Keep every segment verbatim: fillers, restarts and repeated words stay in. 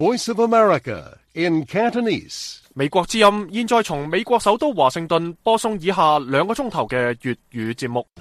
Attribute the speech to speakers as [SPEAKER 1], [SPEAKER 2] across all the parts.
[SPEAKER 1] Voice of America in Cantonese。
[SPEAKER 2] 美國之音現在從美國首都華盛頓播送以下兩個鐘頭嘅粵語節目。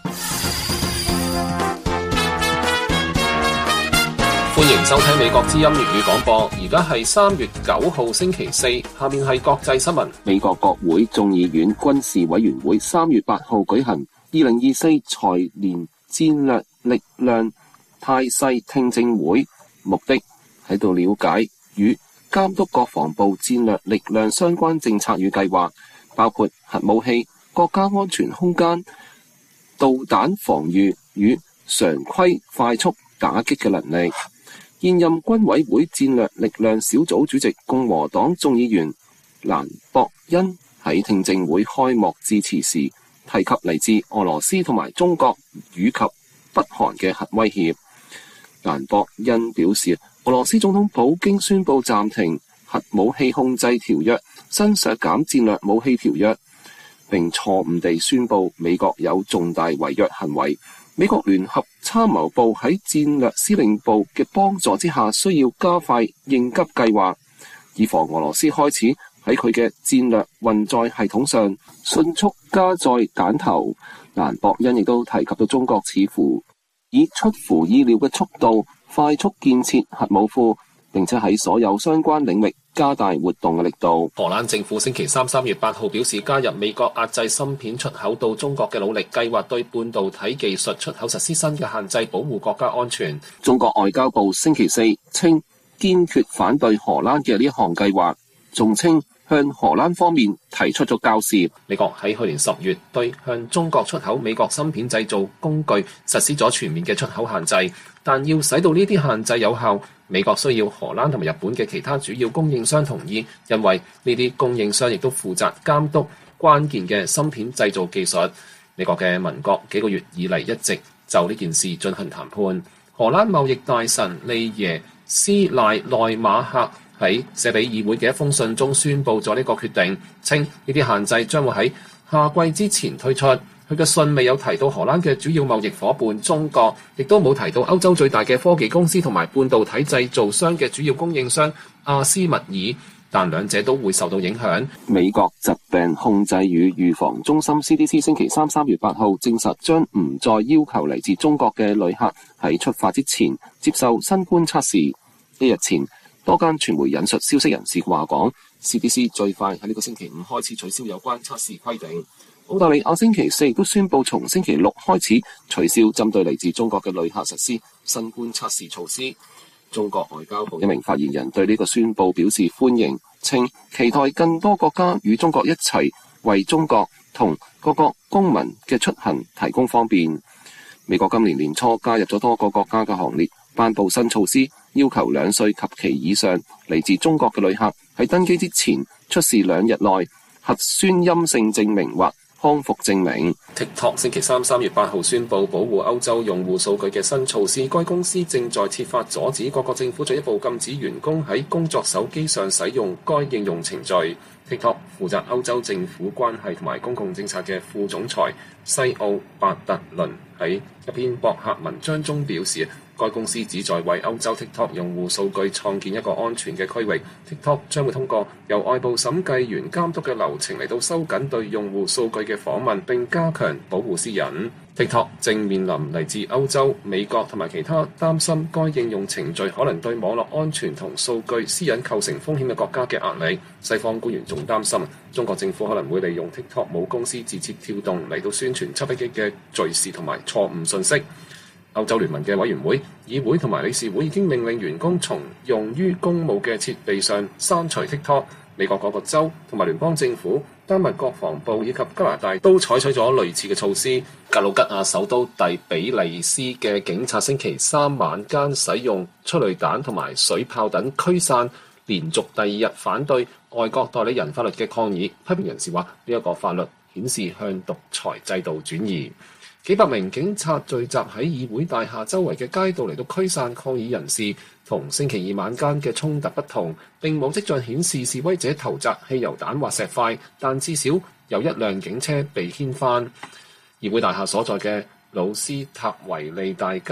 [SPEAKER 3] 歡迎收聽美國之音粵語廣播，而家係三月九號星期四，下面係國際新聞。美國國會眾議院軍事委員會三月八號舉行二零二四財年戰略力量態勢聽證會，目的喺度了解與監督國防部戰略力量相關政策與計劃，包括核武器、國家安全空間、導彈防禦與常規快速打擊嘅能力。現任軍委會戰略力量小組主席共和黨眾議員蘭博恩喺聽證會開幕致辭時提及嚟自俄羅斯同埋中國以及北韓嘅核威脅。蘭博恩表示，俄羅斯總統普京宣布暫停核武器控制條約、新削減戰略武器條約，並錯誤地宣布美國有重大違約行為。美國聯合參謀部喺戰略司令部嘅幫助之下，需要加快應急計劃，以防俄羅斯開始喺佢嘅戰略運載系統上迅速加載彈頭。蘭博恩亦都提及到中國似乎以出乎意料嘅速度快速建設核武庫，並且喺所有相關領域加大活動嘅力度。荷蘭政府星期三三月八號表示，加入美國壓制芯片出口到中國嘅努力，計劃對半導體技術出口實施新嘅限制，保護國家安全。中國外交部星期四稱堅決反對荷蘭嘅呢一項計劃，仲稱向荷蘭方面提出咗交涉。美國喺去年十月對向中國出口美國芯片製造工具實施咗全面嘅出口限制，但要使到呢啲限制有效，美國需要荷蘭同埋日本嘅其他主要供應商同意，因為呢啲供應商亦都負責監督關鍵嘅芯片製造技術。美國嘅民國幾個月以嚟一直就呢件事進行談判。荷蘭貿易大臣利耶斯賴內馬克喺寫俾議會嘅一封信中宣布咗呢個決定，稱呢啲限制將會喺夏季之前推出。佢嘅信未有提到荷蘭嘅主要貿易夥伴中國，亦都冇提到歐洲最大嘅科技公司同埋半導體製造商嘅主要供應商阿斯密爾，但兩者都會受到影響。美國疾病控制與預防中心 C D C 星期三三月八號證實，將唔再要求嚟自中國嘅旅客喺出發之前接受新冠測試。一日前，多間傳媒引述消息人士話講 ，C D C 最快喺呢個星期五開始取消有關測試規定。澳大利亞星期四亦都宣布從星期六開始取消針對嚟自中國嘅旅客實施新冠測試措施。中國外交部一名發言人對呢個宣布表示歡迎，稱期待更多國家與中國一齊為中國同各國公民嘅出行提供方便。美國今年年初加入咗多個國家嘅行列，頒布新措施，要求兩歲及其以上嚟自中國嘅旅客喺登機之前出示兩日內核酸陰性證明或康復證明。TikTok 星期三三月八號宣布保護歐洲用戶數據嘅新措施，該公司正在設法阻止各國政府進一步禁止員工喺工作手機上使用該應用程序。TikTok 負責歐洲政府關係同埋公共政策嘅副總裁西奧伯特倫喺一篇博客文章中表示，該公司旨在為歐洲 TikTok 用戶數據創建一個安全嘅區域。TikTok 將會通過由外部審計員監督嘅流程嚟到收緊對用戶數據嘅訪問，並加強保護私隱。TikTok 正面臨嚟自歐洲、美國同埋其他擔心該應用程序可能對網絡安全同數據私隱構成風險嘅國家嘅壓力。西方官員仲擔心中國政府可能會利用 TikTok 母公司字節跳動嚟到宣傳七一一嘅敘事同埋錯誤信息。歐洲聯盟嘅委員會、議會同埋理事會已經命令員工從用於公務嘅設備上刪除 TikTok。美國各個州同埋聯邦政府、丹麥國防部以及加拿大都採取咗類似嘅措施。格魯吉亞首都第比利斯嘅警察星期三晚間使用催淚彈同埋水炮等驅散連續第二日反對外國代理人法律嘅抗議。批評人士話呢一個法律顯示向獨裁制度轉移。幾百名警察聚集喺議會大廈周圍嘅街道嚟到驅散抗議人士，同星期二晚間嘅衝突不同，並冇跡象顯示示威者投擲汽油彈或石塊，但至少有一輛警車被掀翻。議會大廈所在嘅魯斯塔維利大街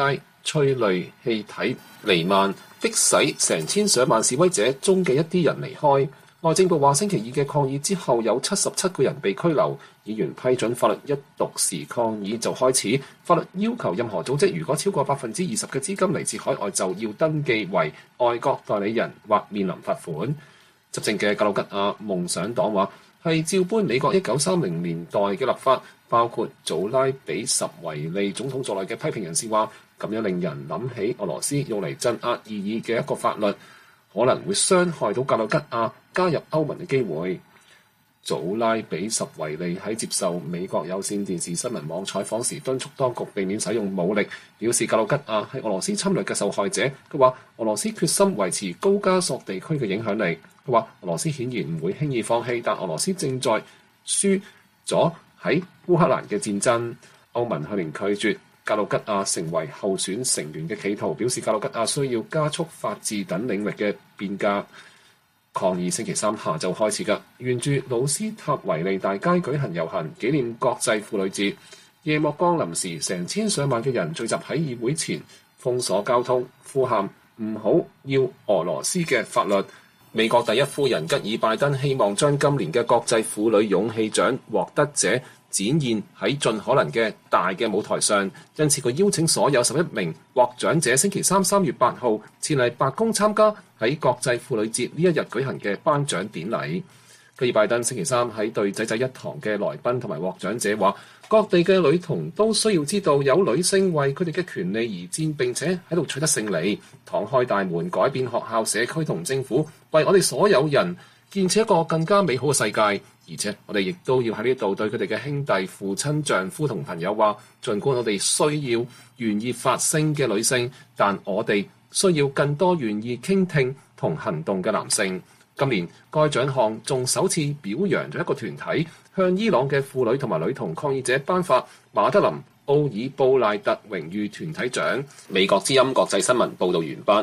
[SPEAKER 3] 催淚氣體彌漫，迫使成千上萬示威者中嘅一啲人離開。內政部話星期二嘅抗議之後有七十七個人被拘留，議員批准法律一讀時抗議就開始。法律要求任何組織如果超過百分之二十嘅資金嚟自海外，就要登記為外國代理人或面臨罰款。執政嘅格魯吉亞夢想黨話係照搬美國一九三零年代嘅立法，包括祖拉比什維利總統在內嘅批評人士話，咁樣令人諗起俄羅斯用嚟鎮壓異議嘅一個法律，可能會傷害到格魯吉亞加入歐盟嘅機會。祖拉比什維利喺接受美國有線電視新聞網採訪時敦促當局避免使用武力，表示格魯吉亞係俄羅斯侵略嘅受害者。佢話俄羅斯決心維持高加索地區嘅影響力。佢話俄羅斯顯然唔會輕易放棄，但俄羅斯正在輸咗喺烏克蘭嘅戰爭。歐盟去年拒絕格魯吉亞成為候選成員嘅企圖，表示格魯吉亞需要加速法治等領域嘅變革。抗議星期三下晝開始㗎，沿住魯斯塔維利大街舉行遊行，紀念國際婦女節。夜幕降臨時，成千上萬嘅人聚集喺議會前，封鎖交通，呼喊唔好要俄羅斯嘅法律。美國第一夫人吉爾拜登希望將今年嘅國際婦女勇氣獎獲得者展現喺盡可能嘅大嘅舞台上，因此佢邀請所有十一名獲獎者星期三三月八號前嚟白宮參加喺國際婦女節呢一日舉行嘅頒獎典禮。吉爾拜登星期三喺對濟濟一堂嘅來賓同埋獲獎者話，各地嘅女童都需要知道有女性為佢哋嘅權利而戰，並且喺度取得勝利，敞開大門改變學校、社區同政府，為我哋所有人建設一個更加美好嘅世界。而且我哋亦都要喺呢度對佢哋嘅兄弟、父親、丈夫同朋友話，儘管我哋需要願意發聲嘅女性，但我哋需要更多願意傾聽同行動嘅男性。今年該獎項仲首次表揚咗一個團體，向伊朗嘅婦女同埋女童抗議者頒發馬德林奧爾布賴特榮譽團體獎。美國之音國際新聞報導完畢。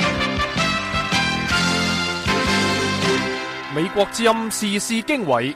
[SPEAKER 2] 美國之音時事經緯，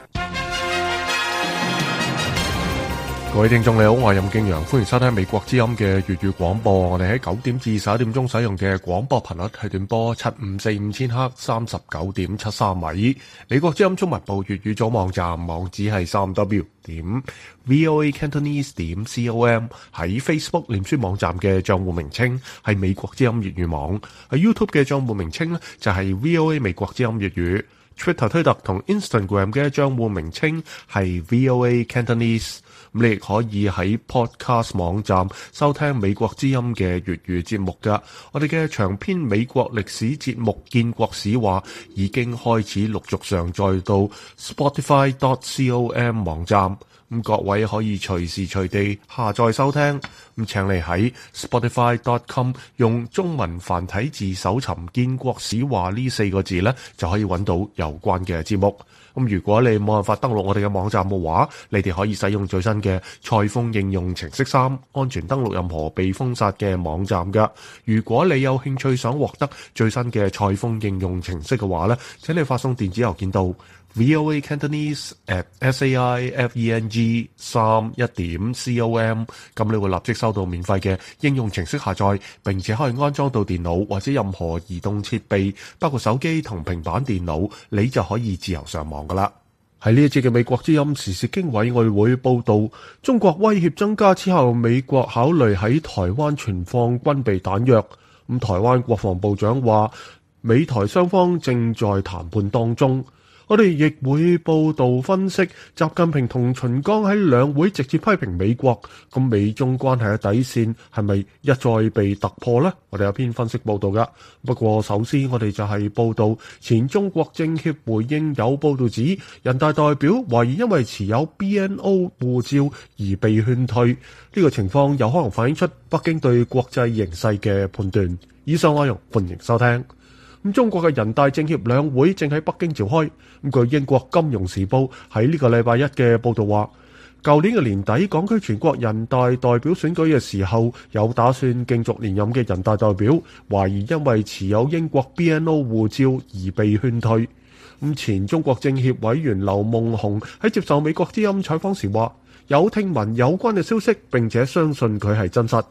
[SPEAKER 1] 各位聽眾你好，我係任敬陽，歡迎收聽美國之音嘅粵語廣播。我哋喺九點至十一點鐘使用嘅廣播頻率係短波七五四五千赫，三十九點七三米。美國之音中文部粵語組網站網址係三 w 點 voa cantonese 點 com。喺 Facebook 臉書網站嘅賬戶名稱係美國之音粵語網，喺 YouTube 嘅賬戶名稱呢就係 voa 美國之音粵語。Twitter 推特同 Instagram 嘅賬戶名稱係 V O A Cantonese， 咁你亦可以喺 Podcast 網站收聽美國之音嘅粵語節目噶。我哋嘅長篇美國歷史節目《建國史話》已經開始陸續上載到 Spotify dot com 網站，咁各位可以隨時隨地下載收聽。咁請你喺 Spotify dot com 用中文繁體字搜尋《建國史話》呢四個字呢，就可以揾到有關嘅節目。咁如果你冇辦法登錄我哋嘅網站嘅話，你哋可以使用最新嘅蔡豐應用程式三，安全登錄任何被封殺嘅網站噶。如果你有興趣想獲得最新嘅蔡豐應用程式嘅話呢，請你發送電子郵件到 voa cantonese at saifeng 三一點 com， 咁你會立即收到免費嘅應用程式下載，並且可以安裝到電腦或者任何移動設備，包括手機同平板電腦，你就可以自由上網噶啦。喺呢一節嘅美國之音時事經緯，我哋會報道中國威脅增加之後，美國考慮喺台灣存放軍備彈藥。咁台灣國防部長話，美台雙方正在談判當中。我哋亦會報道分析習近平同秦剛喺兩會直接批評美國，咁美中關係嘅底線係咪一再被突破呢？我哋有篇分析報道噶。不過首先我哋就係報道前中國政協回應有報道指人大代表懷疑因為持有 B N O 護照而被勸退，呢、這個情況有可能反映出北京對國際形勢嘅判斷。以上內容歡迎收聽。咁中國嘅人大政協兩會正喺北京召開。咁據英國金融時報喺呢個禮拜一嘅報道話，舊年嘅年底港區全國人大代表選舉嘅時候，有打算競逐連任嘅人大代表懷疑因為持有英國 B N O 護照而被勸退。咁前中國政協委員劉夢熊喺接受美國之音採訪時話，有聽聞有關嘅消息，並且相信佢係真實。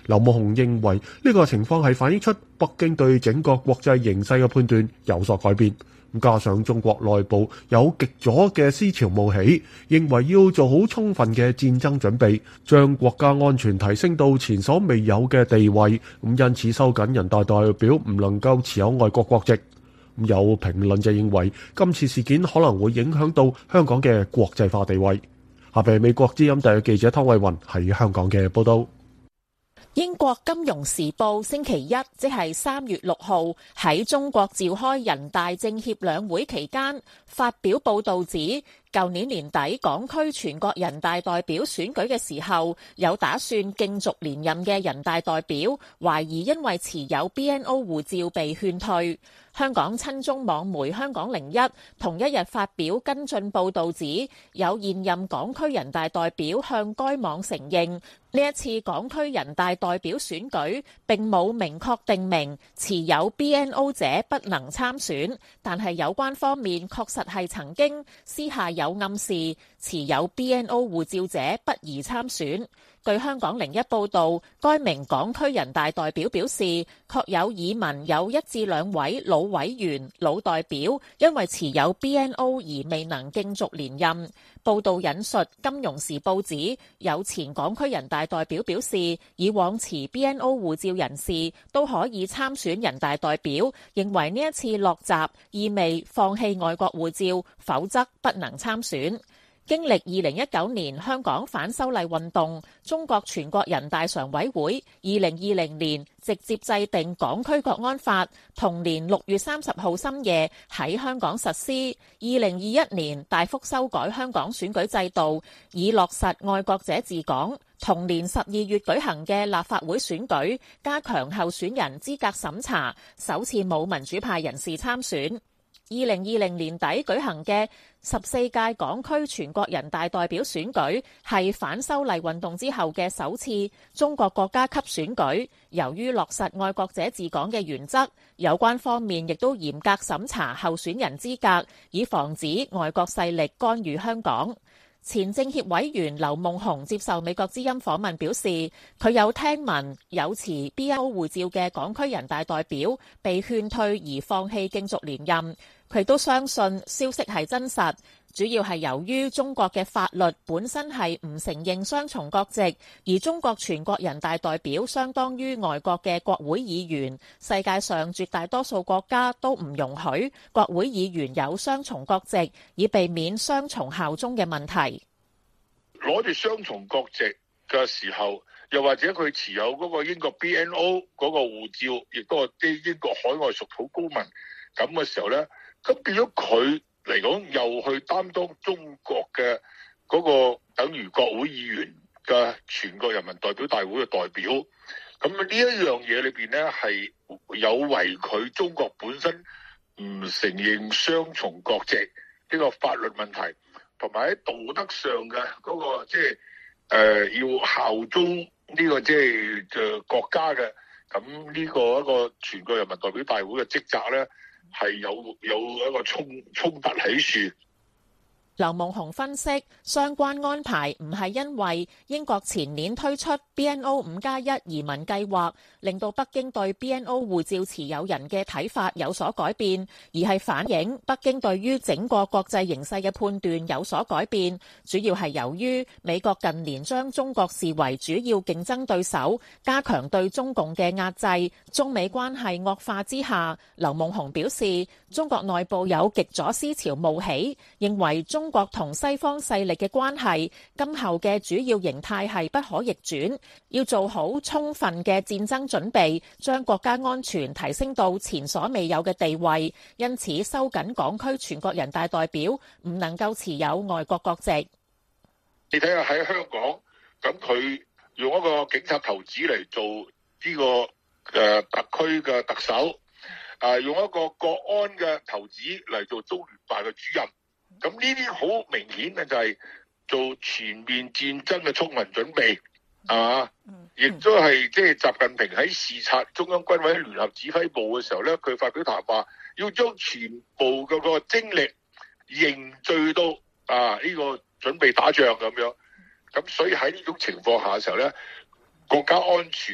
[SPEAKER 1] 劉夢熊認為呢個情況係反映出北京對整個國際形勢嘅判斷有所改變，加上中國內部有極左嘅思潮冒起，認為要做好充分嘅戰爭準備，將國家安全提升到前所未有嘅地位，咁因此收緊人大代表唔能夠持有外國國籍。有評論就認為今次事件可能會影響到香港嘅國際化地位。下邊美國之音特約記者湯慧雲喺香港嘅報道。
[SPEAKER 4] 英國金融時報星期一，即係三月六號喺中國召開人大政協兩會期間發表報道指，舊年年底港區全國人大代表選舉嘅時候，有打算競逐連任嘅人大代表，懷疑因為持有 B N O 護照被勸退。香港親中網媒香港零一同一日發表跟進報導指，有現任港區人大代表向該網承認，呢一次港區人大代表選舉並冇明確定明持有 B N O 者不能參選，但係有關方面確實係曾經私下有暗示持有 B N O 護照者不宜參選。據香港零一報導，該名港區人大代表表示，確有耳聞有一至兩位老委員、老代表因為持有 B N O 而未能競逐連任。報導引述《金融時報》指，有前港區人大代表表示，以往持 B N O 護照人士都可以參選人大代表，認為呢一次落閘意味放棄外國護照，否則不能參選。經歷二零一九年香港反修例運動，中國全國人大常委會二零二零年直接制定港區國安法，同年六月三十號深夜喺香港實施。二零二一年大幅修改香港選舉制度，以落實愛國者治港。同年十二月舉行嘅立法會選舉，加強候選人資格審查，首次冇民主派人士參選。二零二零年底舉行嘅十四屆港區全國人大代表選舉，係反修例運動之後嘅首次中國國家級選舉。由於落實愛國者治港嘅原則，有關方面亦都嚴格審查候選人資格，以防止外國勢力干預香港。前政協委員劉夢熊接受美國之音訪問表示，佢有聽聞有持 B N O 護照嘅港區人大代表被勸退而放棄競逐連任。佢都相信消息係真實，主要係由於中國嘅法律本身係唔承認雙重國籍，而中國全國人大代表相當於外國嘅國會議員，世界上絕大多數國家都唔容許國會議員有雙重國籍，以避免雙重效忠嘅問題。
[SPEAKER 5] 攞住雙重國籍嘅時候，又或者佢持有嗰個英國 B N O 嗰個護照，亦都係啲英國海外屬土公民咁嘅時候咧，咁變咗佢嚟講又去擔當中國嘅嗰個等於國會議員嘅全國人民代表大會嘅代表，咁呢一樣嘢裏邊咧係有違佢中國本身唔承認雙重國籍呢個法律問題，同埋喺道德上嘅嗰個即係誒要效忠呢個即係誒國家嘅，咁呢個一個全國人民代表大會嘅職責咧，係有有一個衝衝突喺處。
[SPEAKER 4] 劉夢熊分析，相關安排唔係因為英國前年推出 B N O 五加一移民計劃，令到北京對 B N O 護照持有人嘅睇法有所改變，而係反映北京對於整個國際形勢嘅判斷有所改變。主要係由於美國近年將中國視為主要競爭對手，加強對中共嘅壓制，中美關係惡化之下，劉夢熊表示，中國內部有極左思潮冒起，認為中國同西方勢力嘅關係今後嘅主要形態係不可逆轉，要做好充分嘅戰爭準備，將國家安全提升到前所未有嘅地位。因此收緊港區全國人大代表唔能夠持有外國國籍。
[SPEAKER 5] 你睇下喺香港，咁佢用一個警察頭子嚟做呢個誒特區嘅特首，啊用一個國安嘅頭子嚟做中聯辦嘅主任。咁呢啲好明顯嘅就係做全面戰爭嘅充分準備，係嘛？亦都係即係習近平喺視察中央軍委聯合指揮部嘅時候咧，佢發表談話，要將全部嗰個精力凝聚到啊呢個準備打仗咁樣。咁所以喺呢種情況下嘅時候咧，國家安全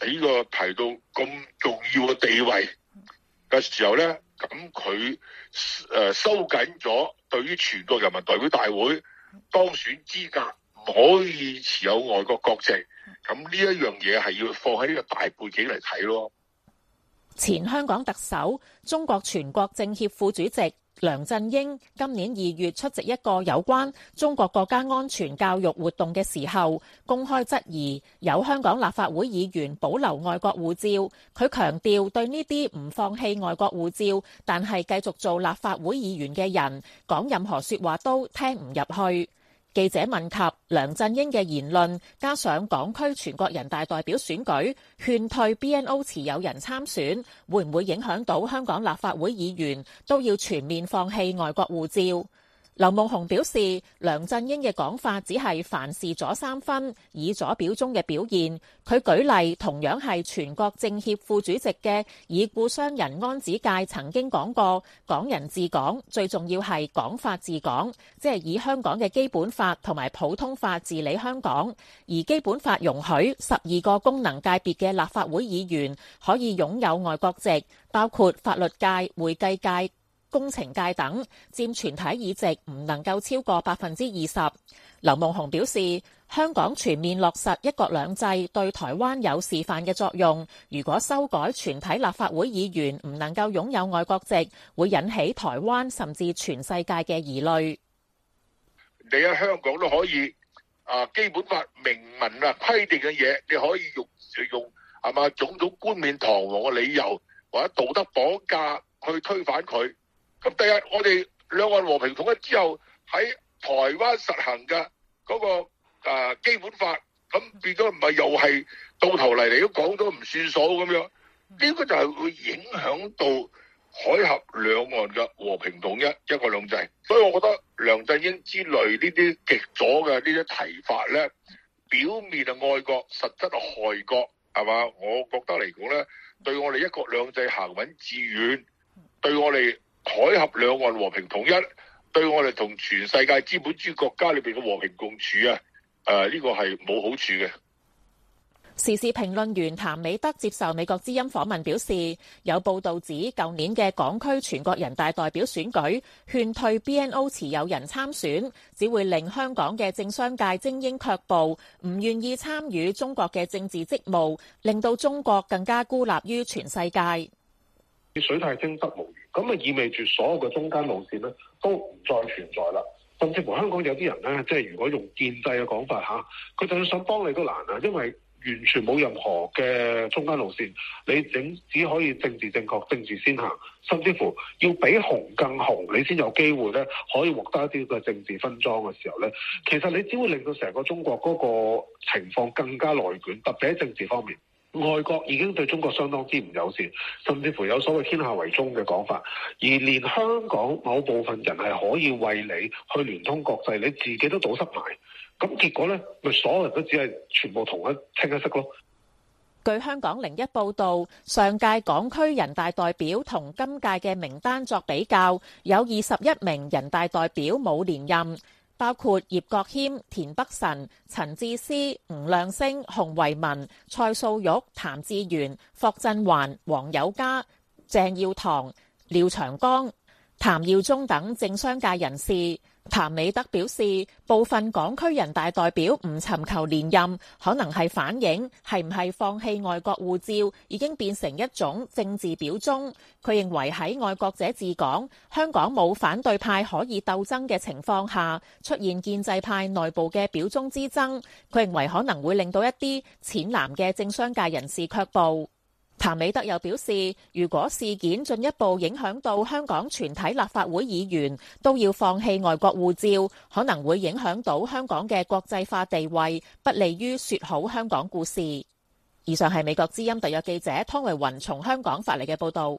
[SPEAKER 5] 呢個提到咁重要嘅地位嘅時候咧，咁佢誒收緊咗對於全國人民代表大會當選資格唔可以持有外國國籍，咁呢一樣嘢係要放喺呢個大背景嚟睇咯。
[SPEAKER 4] 前香港特首、中國全國政協副主席梁振英今年二月出席一個有關中國國家安全教育活動嘅時候，公開質疑有香港立法會議員保留外國護照。佢強調對呢啲唔放棄外國護照，但係繼續做立法會議員嘅人，講任何說話都聽唔入去。記者問及梁振英嘅言論，加上港區全國人大代表選舉勸退 B N O 持有人參選，會唔會影響到香港立法會議員都要全面放棄外國護照？劉夢熊表示，梁振英嘅講法只係凡事左三分，以左表中嘅表現。佢舉例，同樣係全國政協副主席嘅已故商人安子介曾經講過，港人治港最重要係港法治港，即係以香港嘅基本法同埋普通法治理香港。而基本法容許十二個功能界別嘅立法會議員可以擁有外國籍，包括法律界、會計界、工程界等，佔全體議席唔能夠超過百分之二十。劉夢熊表示，香港全面落實一國兩制對台灣有示範嘅作用。如果修改全體立法會議員唔能夠擁有外國籍，會引起台灣甚至全世界嘅疑慮。
[SPEAKER 5] 你喺香港都可以啊，基本法明文啊規定嘅嘢，你可以用用係嘛種種冠冕堂皇嘅理由或者道德綁架去推翻佢。咁第日我哋兩岸和平統一之後，喺台灣實行嘅嗰個誒基本法，咁變咗唔係又係到頭嚟嚟都講咗唔算數咁樣，呢個就係會影響到海峽兩岸嘅和平統一、一國兩制。所以我覺得梁振英之類呢啲極左嘅呢啲提法咧，表面係愛國，實質係害國，係嘛？我覺得嚟講咧，對我哋一國兩制行穩致遠，對我哋海峽兩岸和平統一，對我哋同全世界資本主義國家裏邊嘅和平共處啊，誒呢個係冇好處嘅。
[SPEAKER 4] 時事評論員譚美德接受美國之音訪問表示，有報道指舊年嘅港區全國人大代表選舉勸退 B N O 持有人參選，只會令香港嘅政商界精英卻步，唔願意參與中國嘅政治職務，令到中國更加孤立於全世界。
[SPEAKER 6] 水太清則無魚，咁啊意味住所有嘅中間路線咧都唔再存在啦。甚至乎香港有啲人咧，即係如果用建制嘅講法嚇，佢就算想幫你都難啊，因為完全冇任何嘅中間路線，你整只可以政治正確、政治先行，甚至乎要比紅更紅，你先有機會咧可以獲得一啲嘅政治分贓嘅時候咧，其實你只會令到成個中國嗰個情況更加內捲，特別喺政治方面。外國已經對中國相當之唔友善，甚至乎有所謂天下為中嘅講法，而連香港某部分人係可以為你去聯通國際，你自己都堵塞埋，咁結果呢，咪所有人都只係全部同一清一色咯。
[SPEAKER 4] 據香港零一報導，上屆港區人大代表同今屆嘅名單作比較，有二十一名人大代表冇連任。包括葉國謙、田北辰、陳智思、吳亮星、洪為民、蔡素玉、譚志源、霍震寰、黃友嘉、鄭耀棠、廖長江、譚耀宗等政商界人士。譚美德表示，部分港區人大代表唔尋求連任，可能係反映係唔係放棄外國護照已經變成一種政治表忠。佢認為喺愛國者治港、香港冇反對派可以鬥爭嘅情況下，出現建制派內部嘅表忠之爭，佢認為可能會令到一啲淺藍嘅政商界人士卻步。譚美德又表示，如果事件進一步影響到香港全體立法會議員都要放棄外國護照，可能會影響到香港嘅國際化地位，不利於說好香港故事。以上係美國之音特約記者湯維雲從香港發嚟嘅報道。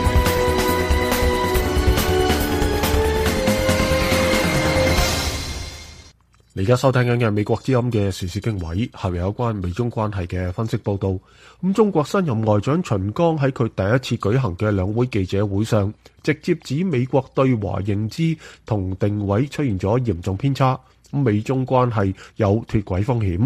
[SPEAKER 1] 你而家收聽緊嘅美國之音嘅時事經緯，係有關美中關係嘅分析報道。咁中國新任外長秦剛喺佢第一次舉行嘅兩會記者會上，直接指美國對華認知同定位出現咗嚴重偏差，咁美中關係有脫軌風險。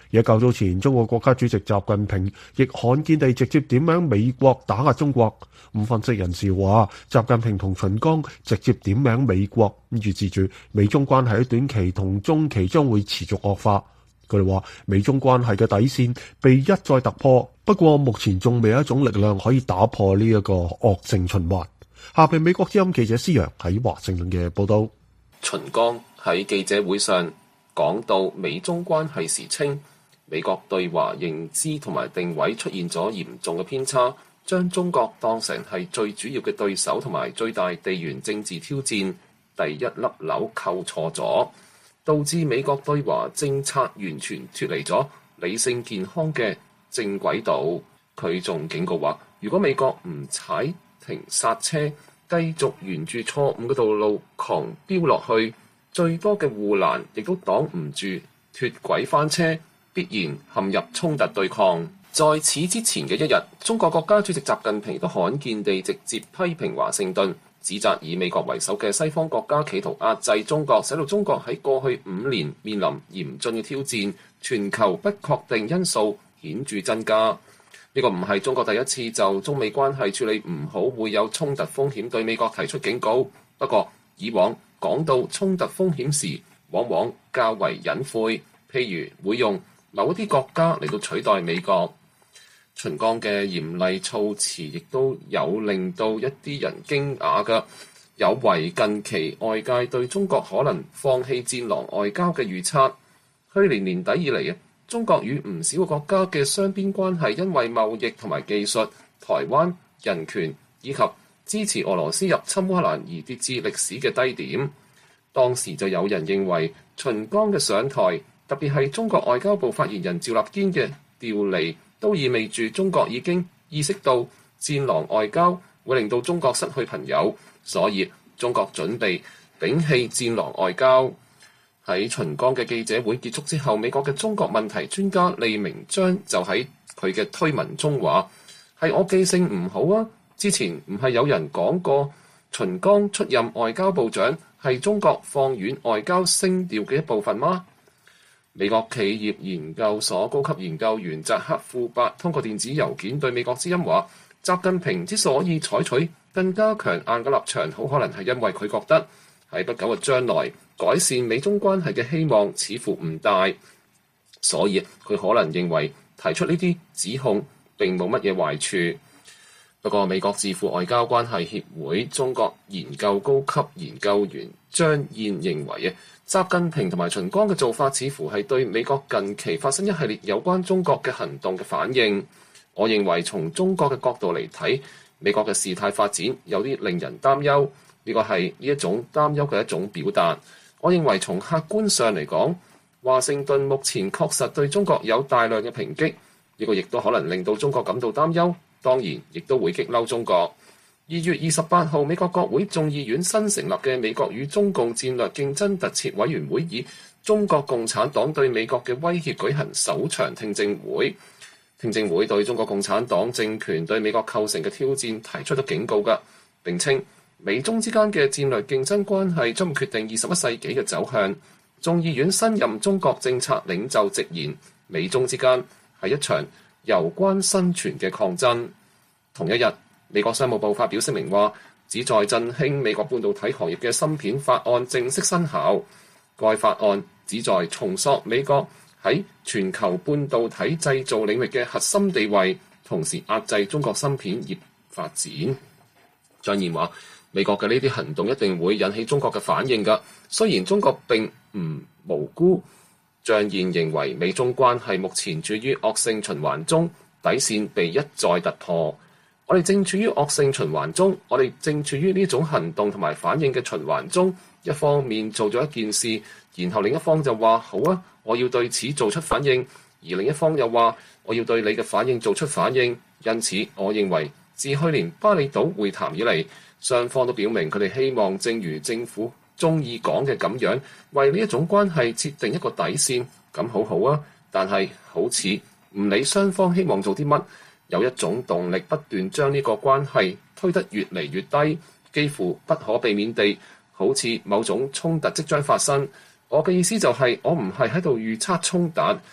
[SPEAKER 1] 而較早前，中國國家主席習近平亦罕見地直接點名美國打壓中國。咁分析人士話，習近平同秦剛直接點名美國，預示住美中關係喺短期同中期將會持續惡化。佢哋話，美中關係嘅底線被一再突破，不過目前仲未有一種力量可以打破呢一個惡性循環。下邊美國之音記者施洋喺華盛頓嘅報道。
[SPEAKER 3] 秦剛喺記者會上講到美中關係時稱，美國對華認知同埋定位出現咗嚴重嘅偏差，將中國當成係最主要嘅對手同埋最大地緣政治挑戰，第一粒紐扣錯咗，導致美國對華政策完全脫離咗理性健康嘅正軌道。佢仲警告話，如果美國唔踩停剎車，繼續沿住錯誤嘅道路狂飆落去，最多嘅護欄亦都擋唔住脫軌翻車，必然陷入衝突對抗。在此之前嘅一日，中國國家主席習近平都罕見地直接批評華盛頓，指責以美國為首嘅西方國家企圖壓制中國，使到中國喺過去五年面臨嚴峻嘅挑戰，全球不確定因素顯著增加。呢個唔係中國第一次就中美關係處理唔好會有衝突風險對美國提出警告，不過以往講到衝突風險時，往往較為隱晦，譬如會用某一啲國家嚟到取代美國。秦剛嘅嚴厲措辭亦都有令到一啲人驚訝嘅，有違近期外界對中國可能放棄戰狼外交嘅預測。去年年底以嚟啊，中國與唔少個國家嘅雙邊關係因為貿易同埋技術、台灣、人權以及支持俄羅斯入侵烏克蘭而跌至歷史嘅低點。當時就有人認為秦剛嘅上台，特別係中國外交部發言人趙立堅嘅調離，都意味住中國已經意識到戰狼外交會令到中國失去朋友，所以中國準備摒棄戰狼外交。喺秦剛嘅記者會結束之後，美國嘅中國問題專家利明章就喺佢嘅推文中話：係我記性唔好啊！之前唔係有人講過秦剛出任外交部長係中國放軟外交聲調嘅一部分嗎？美國企業研究所高級研究員扎克庫伯通過電子郵件對美國之音話：習近平之所以採取更加強硬嘅立場，好可能係因為佢覺得喺不久嘅將來改善美中關係嘅希望似乎唔大，所以佢可能認為提出呢啲指控並冇乜嘢壞處。不過，美國智庫外交關係協會中國研究高級研究員張燕認為啊，習近平同埋秦剛嘅做法似乎係對美國近期發生一系列有關中國嘅行動嘅反應。我認為從中國嘅角度嚟睇，美國嘅事態發展有啲令人擔憂，呢個係呢一種擔憂嘅一種表達。我認為從客觀上嚟講，華盛頓目前確實對中國有大量嘅抨擊，呢個亦都可能令到中國感到擔憂，當然亦都會激嬲中國。二月二十八號，美國國會眾議院新成立嘅美國與中共戰略競爭特設委員會以中國共產黨對美國嘅威脅舉行首場聽證會。聽證會對中國共產黨政權對美國構成嘅挑戰提出咗警告㗎，並稱美中之間嘅戰略競爭關係將會決定二十一世紀嘅走向。眾議院新任中國政策領袖直言，美中之間係一場攸關生存嘅抗爭。同一日，美國商務部發表聲明話，旨在振興美國半導體行業嘅芯片法案正式生效。該法案旨在重塑美國喺全球半導體製造領域嘅核心地位，同時壓制中國芯片業發展。張燕話，美國嘅呢啲行動一定會引起中國嘅反應㗎。雖然中國並唔無辜，張燕認為美中關係目前處於惡性循環中，底線被一再突破。我哋正處於惡性循環中，我哋正處於呢種行動同埋反應嘅循環中。一方面做咗一件事，然後另一方就話好啊，我要對此做出反應，而另一方又話我要對你嘅反應做出反應。因此，我認為自去年巴厘島會談以嚟，雙方都表明佢哋希望正如政府中意講嘅咁樣，為呢一種關係設定一個底線。咁好好啊，但係好似唔理雙方希望做啲乜，有一種動力不斷將呢個關係推得越嚟越低，幾乎不可避免地好似某種衝突即將發生。我嘅意思就係，我唔係喺度預測衝突，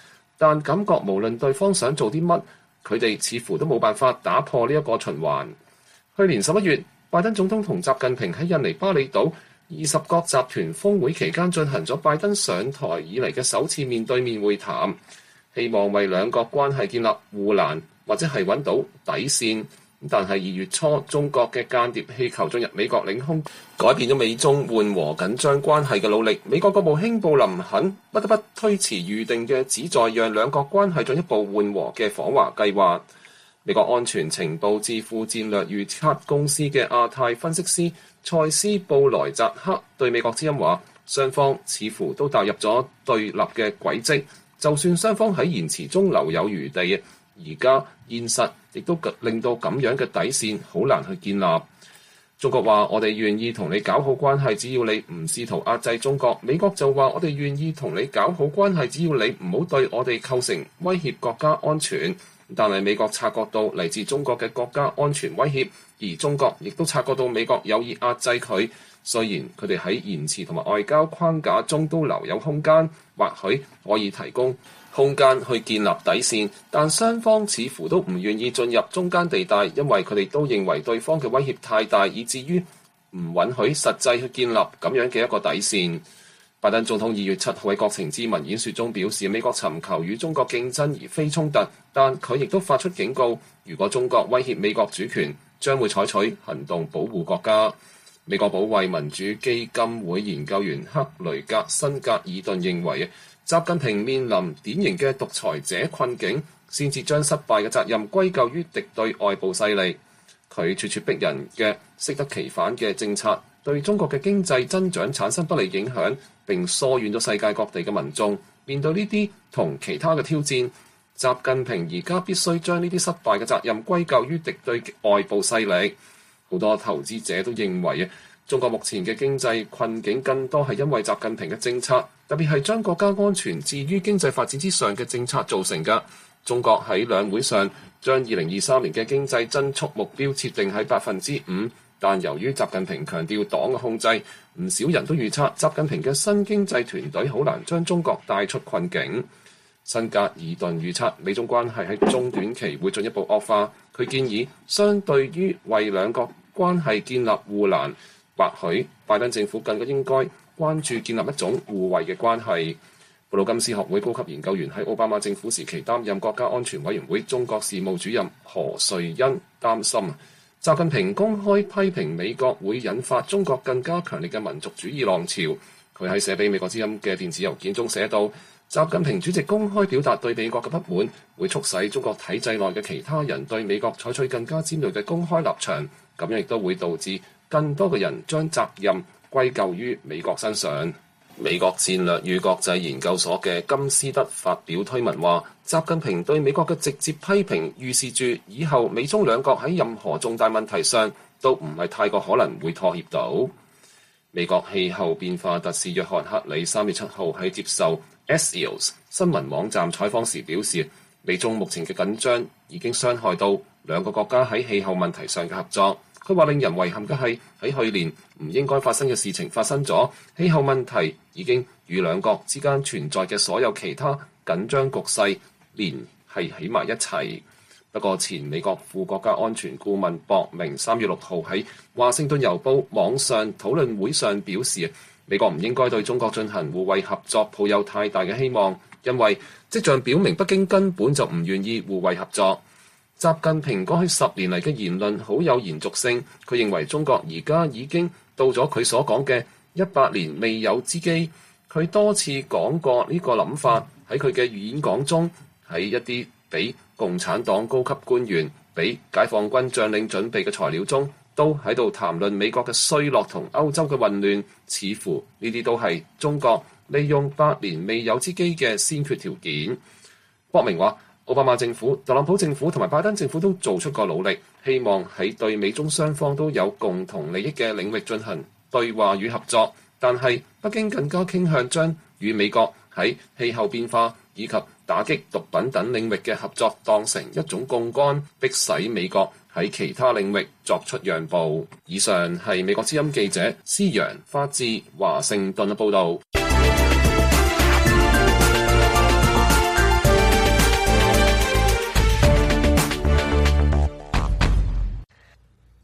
[SPEAKER 3] 但感覺無論對方想做啲乜，佢哋似乎都冇辦法打破呢一個循環。去年十一月，拜登總統同習近平喺印尼巴厘島二十國集團峰會期間進行咗拜登上台以嚟嘅首次面對面會談，希望為兩國關係建立護欄或者係揾到底線。但係二月初，中國嘅間諜氣球進入美國領空，改變咗美中緩和緊張關係嘅努力。美國國務卿布林肯不得不推遲預定嘅旨在讓兩國關係進一步緩和嘅訪華計劃。美國安全情報智庫戰略預測公司嘅亞太分析師塞斯布萊扎克對美國之音話，雙方似乎都踏入咗對立嘅軌跡，就算雙方喺言辭中留有餘地，而家現實亦都令到咁樣嘅底線好難去建立。中國話我哋願意同你搞好關係，只要你唔試圖壓制中國。美國就話我哋願意同你搞好關係，只要你唔好對我哋構成威脅國家安全。但係美國察覺到嚟自中國嘅國家安全威脅，而中國亦都察覺到美國有意壓制佢。雖然佢哋喺言辭同埋外交框架中都留有空間，或許可以提供空間去建立底線，但雙方似乎都唔願意進入中間地帶，因為佢哋都認為對方嘅威脅太大，以至於唔允許實際去建立咁樣嘅一個底線。拜登總統二月七號喺國情咨文演說中表示，美國尋求與中國競爭而非衝突，但佢亦都發出警告，如果中國威脅美國主權，將會採取行動保護國家。美國保衛民主基金會研究員克雷格辛格爾頓認為，習近平面臨典型嘅獨裁者困境，先至將失敗嘅責任歸咎於敵對外部勢力。佢咄咄逼人嘅適得其反嘅政策，對中國嘅經濟增長產生不利影響，並疏遠咗世界各地嘅民眾。面對呢啲同其他嘅挑戰，習近平而家必須將呢啲失敗嘅責任歸咎於敵對外部勢力。好多投資者都認為，中國目前嘅經濟困境更多係因為習近平嘅政策，特別係將國家安全置於經濟發展之上嘅政策造成嘅。中國喺兩會上將二零二三年嘅經濟增速目標設定喺百分之五，但由於習近平強調黨嘅控制，唔少人都預測習近平嘅新經濟團隊好難將中國帶出困境。辛格爾頓預測美中關係喺中短期會進一步惡化。佢建議，相對於為兩國關係建立護欄，或許拜登政府更加應該關注建立一種互惠嘅關係。布魯金斯學會高級研究員喺奧巴馬政府時期擔任國家安全委員會中國事務主任何瑞恩擔心，習近平公開批評美國會引發中國更加強烈嘅民族主義浪潮。佢喺寫俾美國之音嘅電子郵件中寫道，習近平主席公開表達對美國嘅不滿，會促使中國體制內嘅其他人對美國採取更加尖銳嘅公開立場，咁樣亦都會導致更多嘅人將責任歸咎於美國身上。美國戰略與國際研究所嘅金斯德發表推文話，習近平對美國嘅直接批評預示住以後美中兩國喺任何重大問題上都唔係太過可能會妥協到。美國氣候變化特使約翰克里三月七號喺接受 Axios 新聞網站採訪時表示，美中目前嘅緊張已經傷害到兩個國家喺氣候問題上嘅合作。佢話令人遺憾嘅係，喺去年唔應該發生嘅事情發生咗，氣候問題已經與兩國之間存在嘅所有其他緊張局勢連繫起埋一齊。不過，前美國副國家安全顧問博明三月六號喺華盛頓郵報網上討論會上表示，美國唔應該對中國進行互惠合作抱有太大嘅希望，因為跡象表明北京根本就唔願意互惠合作。習近平過去十年嚟嘅言論好有延續性，佢認為中國而家已經到咗佢所講嘅一百年未有之機。佢多次講過呢個諗法，喺佢嘅演講中，喺一啲俾共產黨高級官員、俾解放軍將領準備嘅材料中，都喺度談論美國嘅衰落同歐洲嘅混亂，似乎呢啲都係中國利用百年未有之機嘅先決條件。博明話，奧巴馬政府、特朗普政府同埋拜登政府都做出過努力，希望喺對美中雙方都有共同利益嘅領域進行對話與合作，但係北京更加傾向將與美國喺氣候變化以及打擊毒品等領域嘅合作當成一種槓桿，迫使美國喺其他領域作出讓步。以上係美國之音記者施陽發自華盛頓嘅報導。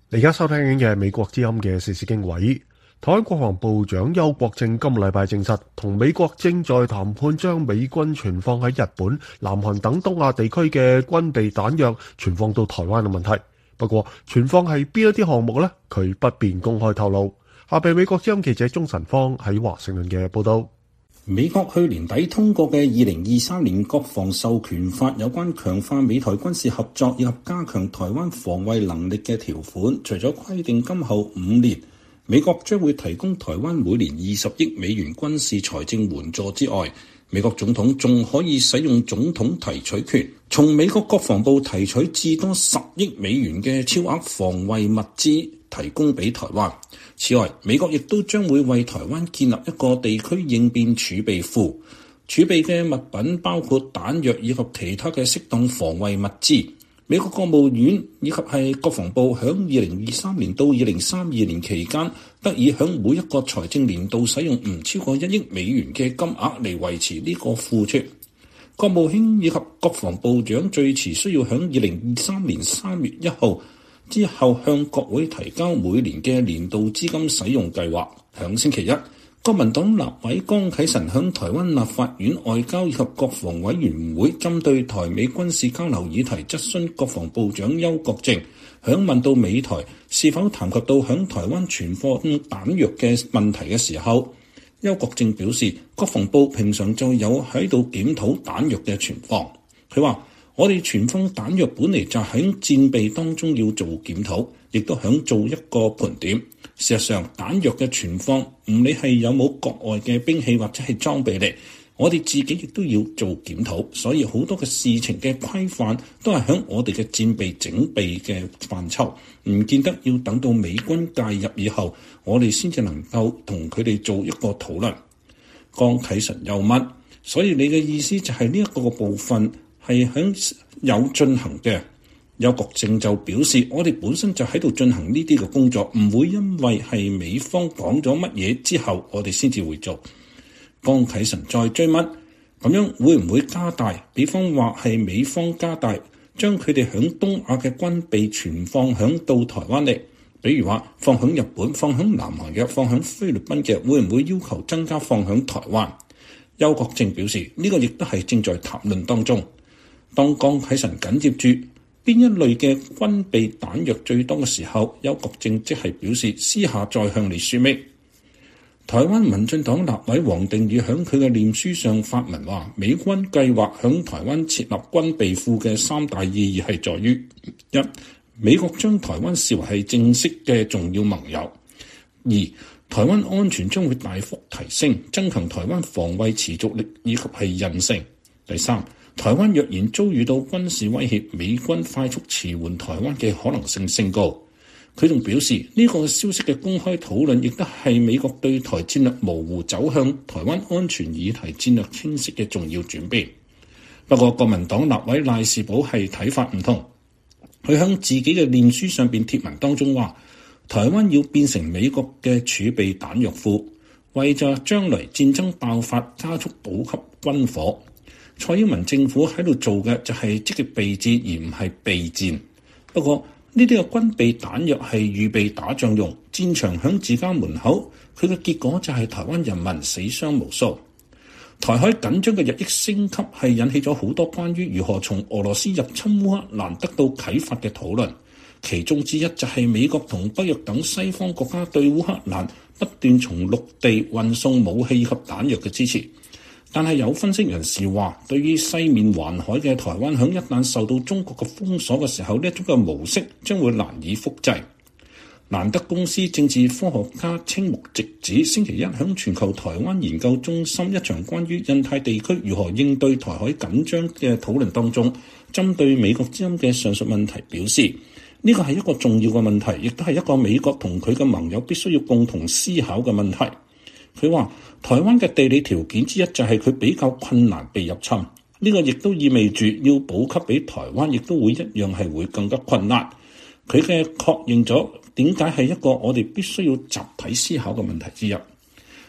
[SPEAKER 1] 你而家收聽緊嘅係美國之音嘅時事經緯。台灣國防部長邱國正今個禮拜證實，同美國正在談判將美軍存放喺日本、南韓等東亞地區嘅軍備彈藥存放到台灣嘅問題。不過，存放係邊一啲項目呢？佢不便公開透露。下邊美國之音記者鍾晨芳喺華盛頓嘅報道。
[SPEAKER 7] 美國去年底通過嘅二零二三年國防授權法有關強化美台軍事合作以及加強台灣防衛能力嘅條款，除咗規定今後五年美國將會提供台灣每年二十億美元軍事財政援助之外，美國總統仲可以使用總統提取權，從美國國防部提取至多十億美元嘅超額防衛物資提供俾台灣。此外，美國亦都將會為台灣建立一個地區應變儲備庫，儲備嘅物品包括彈藥以及其他嘅適當防衛物資。美國國務院以及係國防部響二零二三年到二零三二年期間，得以響每一個財政年度使用唔超過一億美元嘅金額嚟維持呢個庫存。國務卿以及國防部長最遲需要響二零二三年三月一號之後向國會提交每年嘅年度資金使用計劃。響星期一，國民黨立委江啟臣向台灣立法院外交以及國防委員會針對台美軍事交流議題質詢國防部長邱國正，響問到美台是否談及到響台灣存放彈藥嘅問題嘅時候，邱國正表示，國防部平常就有喺度檢討彈藥嘅存放。佢話：我哋存放彈藥本嚟就喺戰備當中要做檢討，亦都想做一個盤點。事實上，彈藥嘅存放唔理係有冇國外嘅兵器或者係裝備嚟，我哋自己亦都要做檢討。所以好多嘅事情嘅規範都係喺我哋嘅戰備整備嘅範疇，唔見得要等到美軍介入以後，我哋先至能夠同佢哋做一個討論。江啟臣又問：所以你嘅意思就係呢一個部分係喺有進行嘅？邱國正就表示，我哋本身就喺度進行呢啲嘅工作，唔會因為係美方講咗乜嘢之後，我哋先至會做。江啟臣再追問，咁樣會唔會加大？比方話係美方加大，將佢哋響東亞嘅軍備存放響到台灣嚟，比如話放響日本、放響南韓嘅、放響菲律賓嘅，會唔會要求增加放響台灣？邱國正表示，呢個亦都係正在談論當中。當江啟臣緊接住邊一類嘅軍備彈藥最多嘅時候，邱國正即係表示私下再向你說明。台灣民進黨立委王定宇響佢嘅臉書上發文話，美軍計劃響台灣設立軍備庫嘅三大意義係在於：一、美國將台灣視為係正式嘅重要盟友；二、台灣安全將會大幅提升，增強台灣防衛持續力以及係韌性；第三，台灣若然遭遇到軍事威脅，美軍快速遲緩台灣嘅可能性升高。佢仲表示，呢個消息嘅公開討論亦都係美國對台戰略模糊走向台灣安全議題戰略清晰嘅重要轉變。不過，國民黨立委賴士葆係睇法唔同，佢向自己嘅臉書上邊貼文當中話，台灣要變成美國嘅儲備彈藥庫，為咗將來戰爭爆發加速補給軍火。蔡英文政府喺度做嘅就係積極備戰，而唔係備戰。不過呢啲嘅軍備彈藥係預備打仗用，戰場響自家門口，佢嘅結果就係台灣人民死傷無數。台海緊張嘅日益升級係引起咗好多關於如何從俄羅斯入侵烏克蘭得到啟發嘅討論，其中之一就係美國同北約等西方國家對烏克蘭不斷從陸地運送武器及彈藥嘅支持。但係有分析人士話，對於西面環海嘅台灣，響一旦受到中國嘅封鎖嘅時候，呢一種嘅模式將會難以複製。蘭德公司政治科學家青木直子星期一響全球台灣研究中心一場關於印太地區如何應對台海緊張嘅討論當中，針對美國之音嘅上述問題表示，呢個係一個重要嘅問題，亦都係一個美國同佢嘅盟友必須要共同思考嘅問題。佢話台灣嘅地理條件之一就係佢比較困難被入侵，呢個亦都意味住要補給俾台灣，亦都會一樣係會更加困難。佢嘅確認咗點解係一個我哋必須要集體思考嘅問題之一。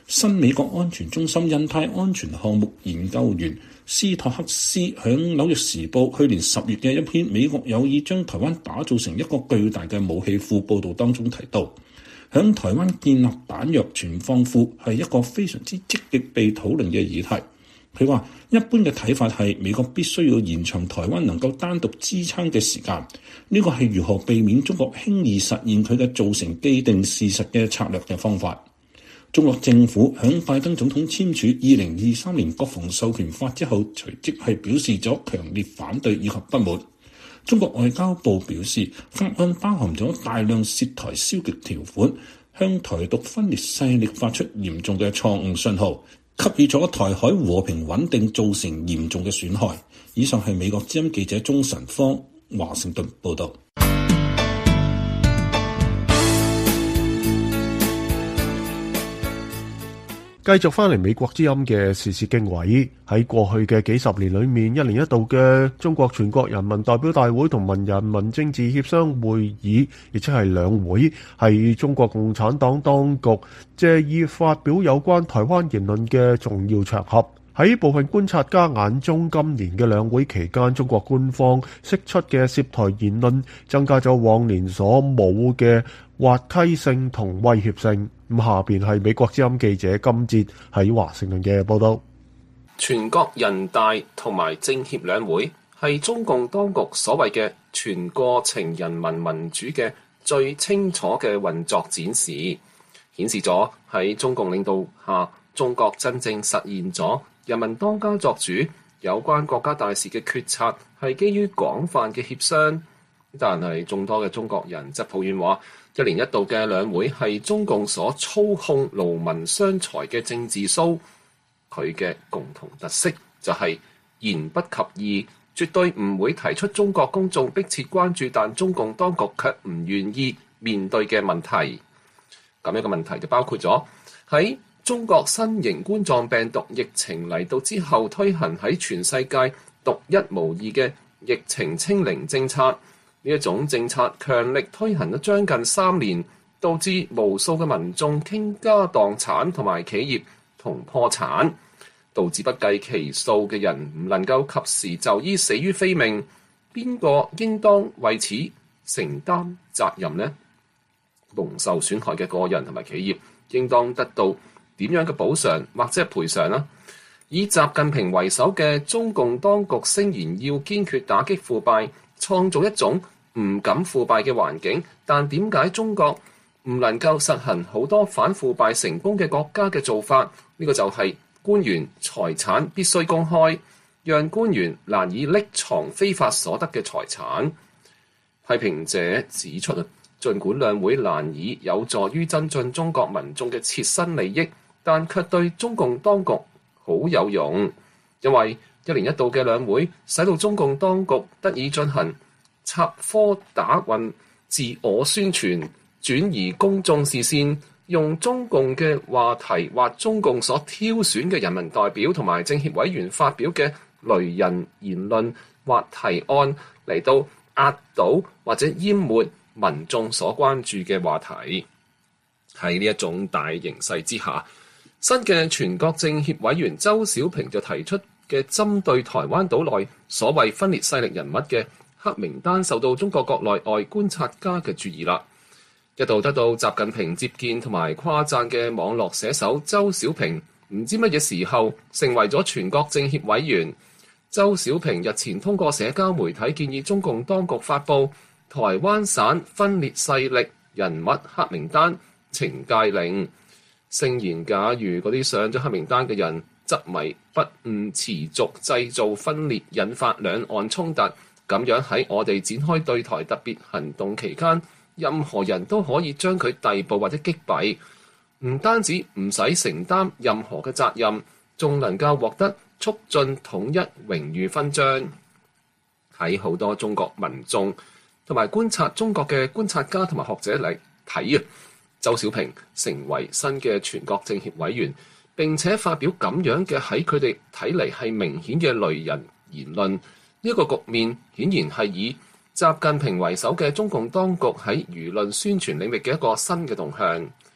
[SPEAKER 7] 新美國安全中心印太安全項目研究員斯托克斯響《紐約時報》去年十月嘅一篇美國有意將台灣打造成一個巨大嘅武器庫報導當中提到，響台灣建立彈藥存放庫係一個非常之積極被討論嘅議題。佢話一般嘅睇法係美國必須要延長台灣能夠單獨支撐嘅時間，呢個係如何避免中國輕易實現佢嘅造成既定事實嘅策略嘅方法。中國政府響拜登總統簽署二零二三年國防授權法之後，隨即係表示咗強烈反對以及不滿。中國外交部表示，法案包含咗大量涉台消極條款，向台獨分裂勢力發出嚴重嘅錯誤信號，給予咗台海和平穩定造成嚴重嘅損害。以上係美國之音記者鍾晨芳華盛頓報道。
[SPEAKER 1] 繼續翻嚟美國之音嘅時事經緯，喺過去嘅幾十年裏面，一年一度嘅中國全國人民代表大會同文人民政治協商會議，亦即係兩會，係中國共產黨當局借以發表有關台灣言論嘅重要場合。喺部分觀察家眼中，今年嘅兩會期間，中國官方釋出嘅涉台言論增加咗往年所冇嘅滑稽性同威脅性。咁下邊係美國之音記者金哲喺華盛頓嘅報道。
[SPEAKER 3] 全國人大同埋政協兩會係中共當局所謂嘅全過程人民民主嘅最清楚嘅運作展示，顯示咗喺中共領導下，中國真正實現咗人民當家作主，有關國家大事嘅決策係基於廣泛嘅協商。但係眾多嘅中國人則抱怨話，一年一度嘅兩會係中共所操控勞民傷財嘅政治 show， 佢嘅共同特色就係言不及義，絕對唔會提出中國公眾迫切關注但中共當局卻唔願意面對嘅問題。咁一個問題就包括咗喺中國新型冠狀病毒疫情嚟到之後，推行喺全世界獨一無二嘅疫情清零政策。呢一種政策強力推行咗將近三年，導致無數嘅民眾傾家蕩產同埋企業同破產，導致不計其數嘅人唔能夠及時就醫，死於非命。邊個應當為此承擔責任呢？蒙受損害嘅個人同埋企業應當得到點樣嘅補償或者係賠償呢？以習近平為首嘅中共當局聲言要堅決打擊腐敗，創造一種唔敢腐敗嘅環境，但點解中國唔能夠實行好多反腐敗成功嘅國家嘅做法？呢個就係官員財產必須公開，讓官員難以匿藏非法所得嘅財產。批評者指出啊，儘管兩會難以有助於增進中國民眾嘅切身利益，但卻對中共當局好有用，因為一年一度嘅兩會使到中共當局得以進行插科打諢、自我宣傳、轉移公眾視線，用中共嘅話題或中共所挑選嘅人民代表同埋政協委員發表嘅雷人言論或提案嚟到壓倒或者淹沒民眾所關注嘅話題。喺呢一種大形勢之下，新嘅全國政協委員周小平就提出嘅針對台灣島內所謂分裂勢力人物嘅黑名單受到中國國內外觀察家嘅注意啦。一度得到習近平接見同埋誇讚嘅網絡寫手周小平，唔知乜嘢時候成為咗全國政協委員。周小平日前通過社交媒體建議中共當局發布台灣省分裂勢力人物黑名單、懲戒令，聲言假如嗰啲上咗黑名單嘅人執迷不悟，持續製造分裂，引發兩岸衝突。咁樣喺我哋展開對台特別行動期間，任何人都可以將佢逮捕或者擊斃，唔單止唔使承擔任何嘅責任，仲能夠獲得促進統一榮譽勳章。喺好多中國民眾同埋觀察中國嘅觀察家同埋學者嚟睇啊，周小平成為新嘅全國政協委員，並且發表咁樣嘅喺佢哋睇嚟係明顯嘅雷人言論。呢一個局面顯然係以習近平為首嘅中共當局喺輿論宣傳領域嘅一個新嘅動向。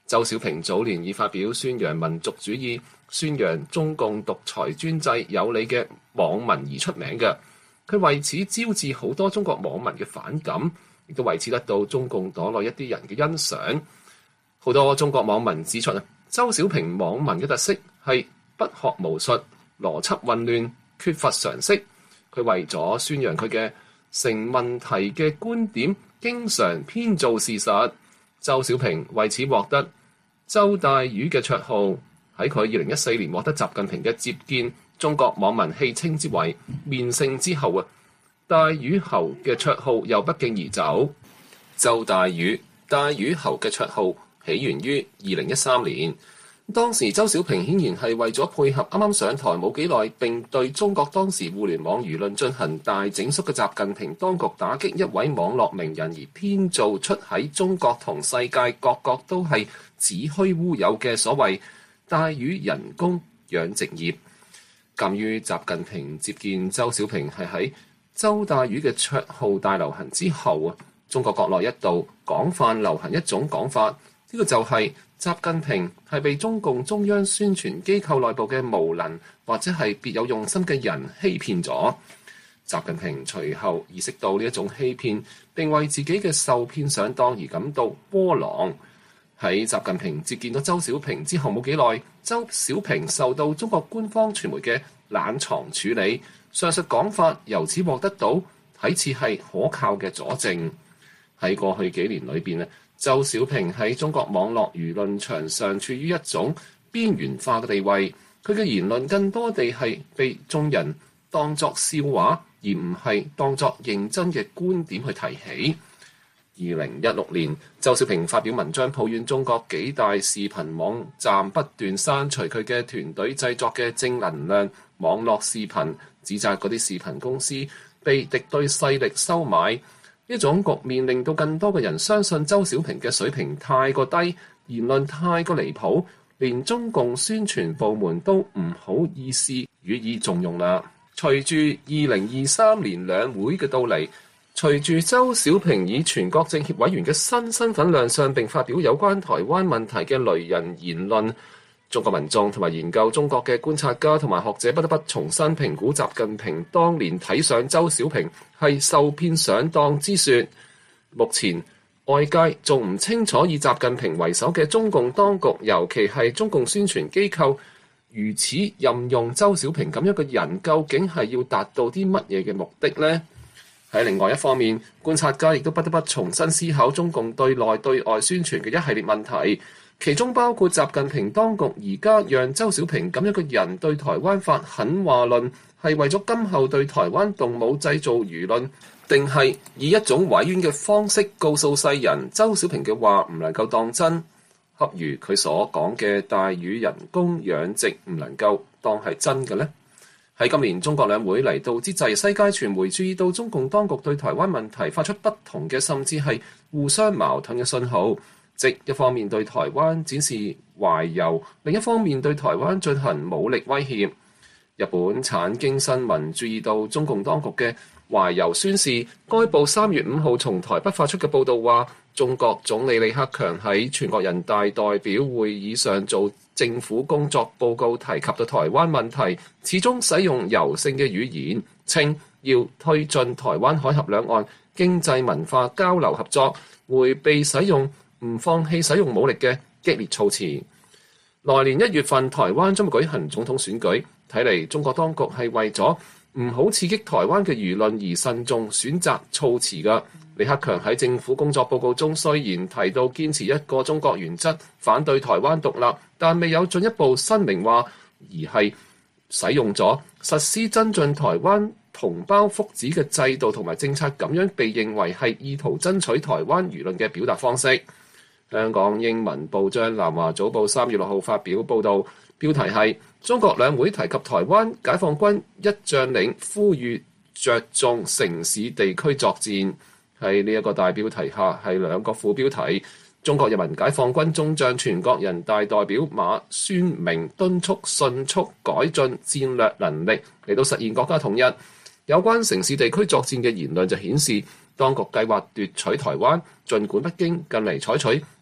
[SPEAKER 3] 周小平早年以發表宣揚民族主義、宣揚中共獨裁專制有理嘅網文而出名嘅，佢為此招致好多中國網民嘅反感，亦都為此得到中共黨內一啲人嘅欣賞。好多中國網民指出啊，周小平網文嘅特色係不學無術、邏輯混亂、缺乏常識。佢為咗宣揚佢嘅成問題嘅觀點，經常編造事實。周小平為此獲得周大魚嘅綽號。喺佢二零一四年獲得習近平嘅接見，中國網民戲稱之為面聖之後啊，大魚侯嘅綽號又不脛而走。周大魚、大魚侯嘅綽號起源於二零一三年，當時周小平顯然係為咗配合啱啱上台冇幾耐，並對中國當時互聯網輿論進行大整肅嘅習近平當局打擊一位網絡名人而編造出喺中國同世界各國都係子虛烏有嘅所謂大魚人工養殖業。鑑於習近平接見周小平係喺周大魚嘅綽號大流行之後啊，中國國內一度廣泛流行一種講法，呢、這個就係習近平係被中共中央宣傳機構內部嘅無能或者係別有用心嘅人欺騙咗。習近平隨後意識到呢一種欺騙，並為自己嘅受騙上當而感到窩囊。喺習近平接見咗周小平之後冇幾耐，周小平受到中國官方傳媒嘅冷藏處理，上述講法由此獲得到睇似係可靠嘅佐證。喺過去幾年裏邊咧，周小平喺中國網絡輿論場上處於一種邊緣化嘅地位，佢嘅言論更多地係被眾人當作笑話，而唔係當作認真嘅觀點去提起。二零一六年，周小平發表文章抱怨中國幾大視頻網站不斷刪除佢嘅團隊製作嘅正能量網絡視頻，指責嗰啲視頻公司被敵對勢力收買。呢種局面令到更多嘅人相信周小平嘅水平太過低，言論太過離譜，連中共宣傳部門都唔好意思予以重用啦。隨住二零二三年兩會嘅到嚟，隨住周小平以全國政協委員嘅新身份亮相並發表有關台灣問題嘅雷人言論，中國民眾同埋研究中國嘅觀察家同埋學者不得不重新評估習近平當年睇上周小平係受騙上當之說。目前外界仲唔清楚以習近平為首嘅中共當局，尤其係中共宣傳機構如此任用周小平咁樣嘅人，究竟係要達到啲乜嘢嘅目的呢？喺另外一方面，觀察家亦都不得不重新思考中共對內對外宣傳嘅一系列問題，其中包括習近平當局而家讓周小平咁樣嘅人對台灣發狠話論，係為咗今後對台灣動武製造輿論，定係以一種委婉嘅方式告訴世人周小平嘅話唔能夠當真，恰如佢所講嘅大魚人工養殖唔能夠當係真嘅呢？喺今年中國兩會嚟到之際，世界傳媒注意到中共當局對台灣問題發出不同嘅，甚至係互相矛盾嘅信號，即一方面對台灣展示懷柔，另一方面對台灣進行武力威脅。日本產經新聞注意到中共當局嘅懷柔宣示，該報三月五號從台北發出嘅報導話，中國總理李克強喺全國人大代表會議上做政府工作報告提及到台灣問題，始終使用柔性嘅語言，稱要推進台灣海峽兩岸經濟文化交流合作，迴避使用唔放棄使用武力嘅激烈措辭。來年一月份台灣將會舉行總統選舉，睇嚟中國當局係為咗唔好刺激台灣嘅輿論而慎重選擇措辭㗎。李克強喺政府工作報告中雖然提到堅持一個中國原則，反對台灣獨立，但未有進一步申明話，而係使用咗實施增進台灣同胞福祉嘅制度同埋政策，咁樣被認為係意圖爭取台灣輿論嘅表達方式。香港英文報章南華早報三月六號發表報導，標題係中國兩會提及台灣，解放軍一將領呼籲着重城市地區作戰。喺呢一個大標題下係兩個副標題。中國人民解放軍中將全國人大代表馬宣明敦促迅速改進戰略能力嚟到實現國家統一。有關城市地區作戰嘅言論就顯示，當局計劃奪取台灣，儘管北京近嚟採取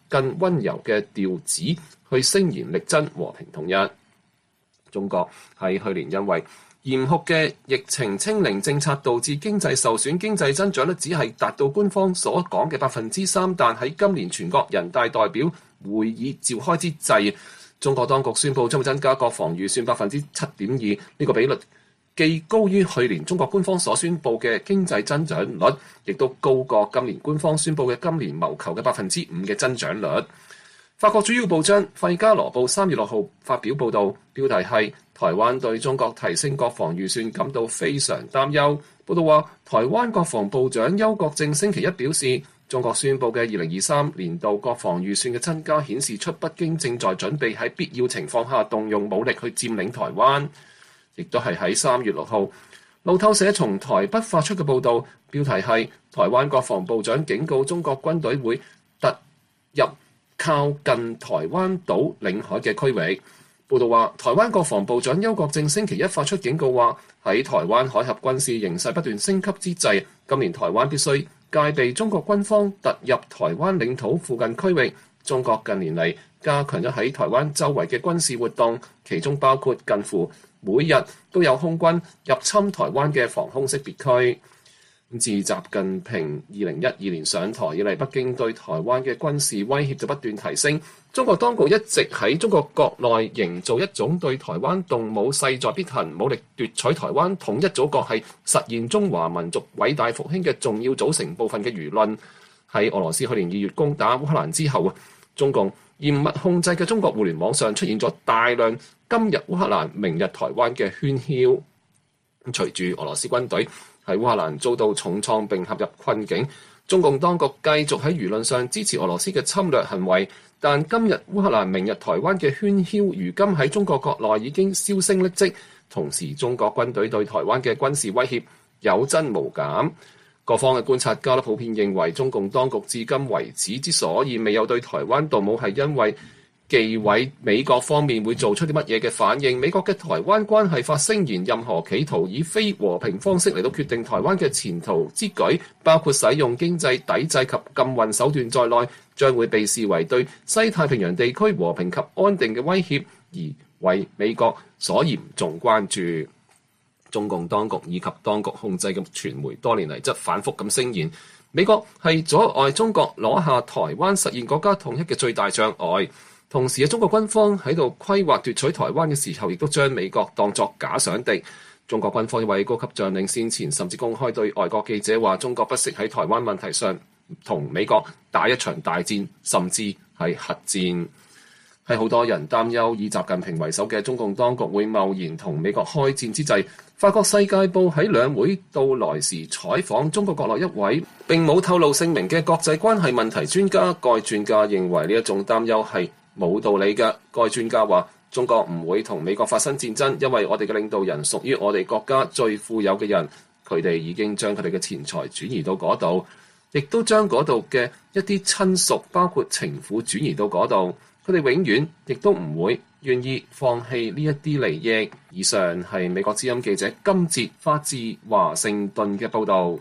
[SPEAKER 3] 更溫柔嘅調子去聲言力爭和平統一。中國喺去年因為嚴酷嘅疫情清零政策導致經濟受損，經濟增長率只係達到官方所講嘅百分之三，但喺今年全國人大代表會議召開之際，中國當局宣布將會增加國防預算百分之七點二，呢個比率既高於去年中國官方所宣布嘅經濟增長率，亦都高過今年官方宣布嘅今年謀求嘅百分之五嘅增長率。法國主要報章《費加羅報》三月六號發表報導，標題係台灣對中國提升國防預算感到非常擔憂。報導話，台灣國防部長邱國正星期一表示，中國宣布嘅二零二三年度國防預算嘅增加顯示出北京正在準備喺必要情況下動用武力去佔領台灣。亦都係喺三月六號，路透社從台北發出嘅報導，標題係台灣國防部長警告中國軍隊會突入靠近台灣島領海嘅區域。報道話，台灣國防部長邱國正星期一發出警告話，喺台灣海峽軍事形勢不斷升級之際，今年台灣必須戒備中國軍方突入台灣領土附近區域。中國近年嚟加強咗喺台灣周圍嘅軍事活動，其中包括近乎每日都有空軍入侵台灣嘅防空識別區。自習近平二零一二年上台以嚟，北京對台灣嘅軍事威脅就不斷提升。中國當局一直喺中國國內營造一種對台灣動武勢在必行、武力奪取台灣統一祖國係實現中華民族偉大復興嘅重要組成部分嘅輿論。喺俄羅斯去年二月攻打烏克蘭之後啊，中共嚴密控制嘅中國互聯網上出現咗大量今日烏克蘭、明日台灣嘅喧囂。隨住俄羅斯軍隊喺烏克蘭遭到重創並陷入困境，中共當局繼續喺輿論上支持俄羅斯嘅侵略行為。但今日烏克蘭、明日台灣嘅喧囂，如今喺中國國內已經銷聲匿跡。同時，中國軍隊對台灣嘅軍事威脅有增無減。各方嘅觀察家都普遍認為，中共當局至今為止之所以未有對台灣動武，係因為忌諱美國方面會做出啲乜嘢嘅反應。美國嘅台灣關係法聲言，任何企圖以非和平方式嚟到決定台灣嘅前途之舉，包括使用經濟抵制及禁運手段在內，將會被視為對西太平洋地區和平及安定嘅威脅，而為美國所嚴重關注。中共當局以及當局控制嘅傳媒多年嚟則反覆咁聲言，美國係阻礙中國攞下台灣實現國家統一嘅最大障礙。同時，中國軍方喺度規劃奪取台灣嘅時候，亦都將美國當作假想敵。中國軍方一位高級將領先前甚至公開對外國記者話，中國不惜喺台灣問題上同美國打一場大戰，甚至係核戰。喺好多人擔憂以習近平為首嘅中共當局會貿然同美國開戰之際，法國《世界報》喺兩會到來時採訪中國國內一位並冇透露姓名嘅國際關係問題專家。該專家認為呢一種擔憂係冇道理嘅。該專家話：中國唔會同美國發生戰爭，因為我哋嘅領導人屬於我哋國家最富有嘅人，佢哋已經將佢哋嘅錢財轉移到嗰度，亦都將嗰度嘅一啲親屬，包括情婦轉移到嗰度。佢哋永遠亦都唔會願意放棄呢一啲利益。以上係美國之音記者金哲發自華盛頓嘅報導。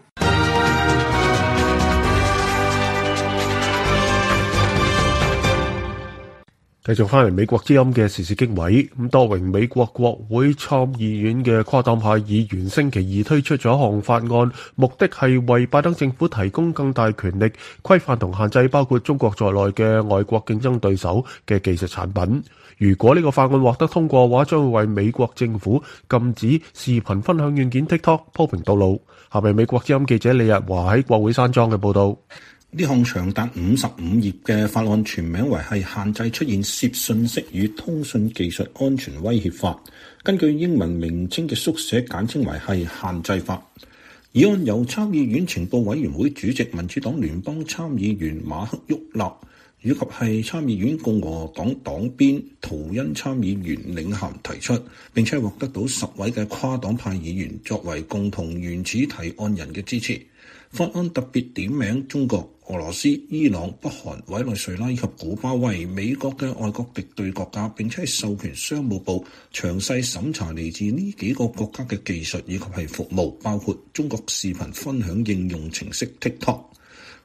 [SPEAKER 1] 繼續翻嚟美國之音嘅時事經緯，咁多名美國國會參議院嘅跨黨派議員星期二推出咗一項法案，目的係為拜登政府提供更大權力，規範同限制包括中國在內嘅外國競爭對手嘅技術產品。如果呢個法案獲得通過嘅話，將會為美國政府禁止視頻分享軟件 TikTok 鋪平道路。下面美國之音記者李日華喺國會山莊嘅報道。
[SPEAKER 7] 呢項長達五十五頁嘅法案全名為係限制出現涉信息與通訊技術安全威脅法，根據英文名稱嘅縮寫簡稱為係限制法。議案由參議院情報委員會主席民主黨聯邦參議員馬克沃納以及係參議院共和黨黨鞭圖恩參議員領銜提出，並且獲得到十位嘅跨黨派議員作為共同原始提案人嘅支持。法案特別點名中國、俄羅斯、伊朗、北韓、委內瑞拉以及古巴為美國嘅外國敵對國家，並且授權商務部詳細審查嚟自呢幾個國家嘅技術以及係服務，包括中國視頻分享應用程式 TikTok。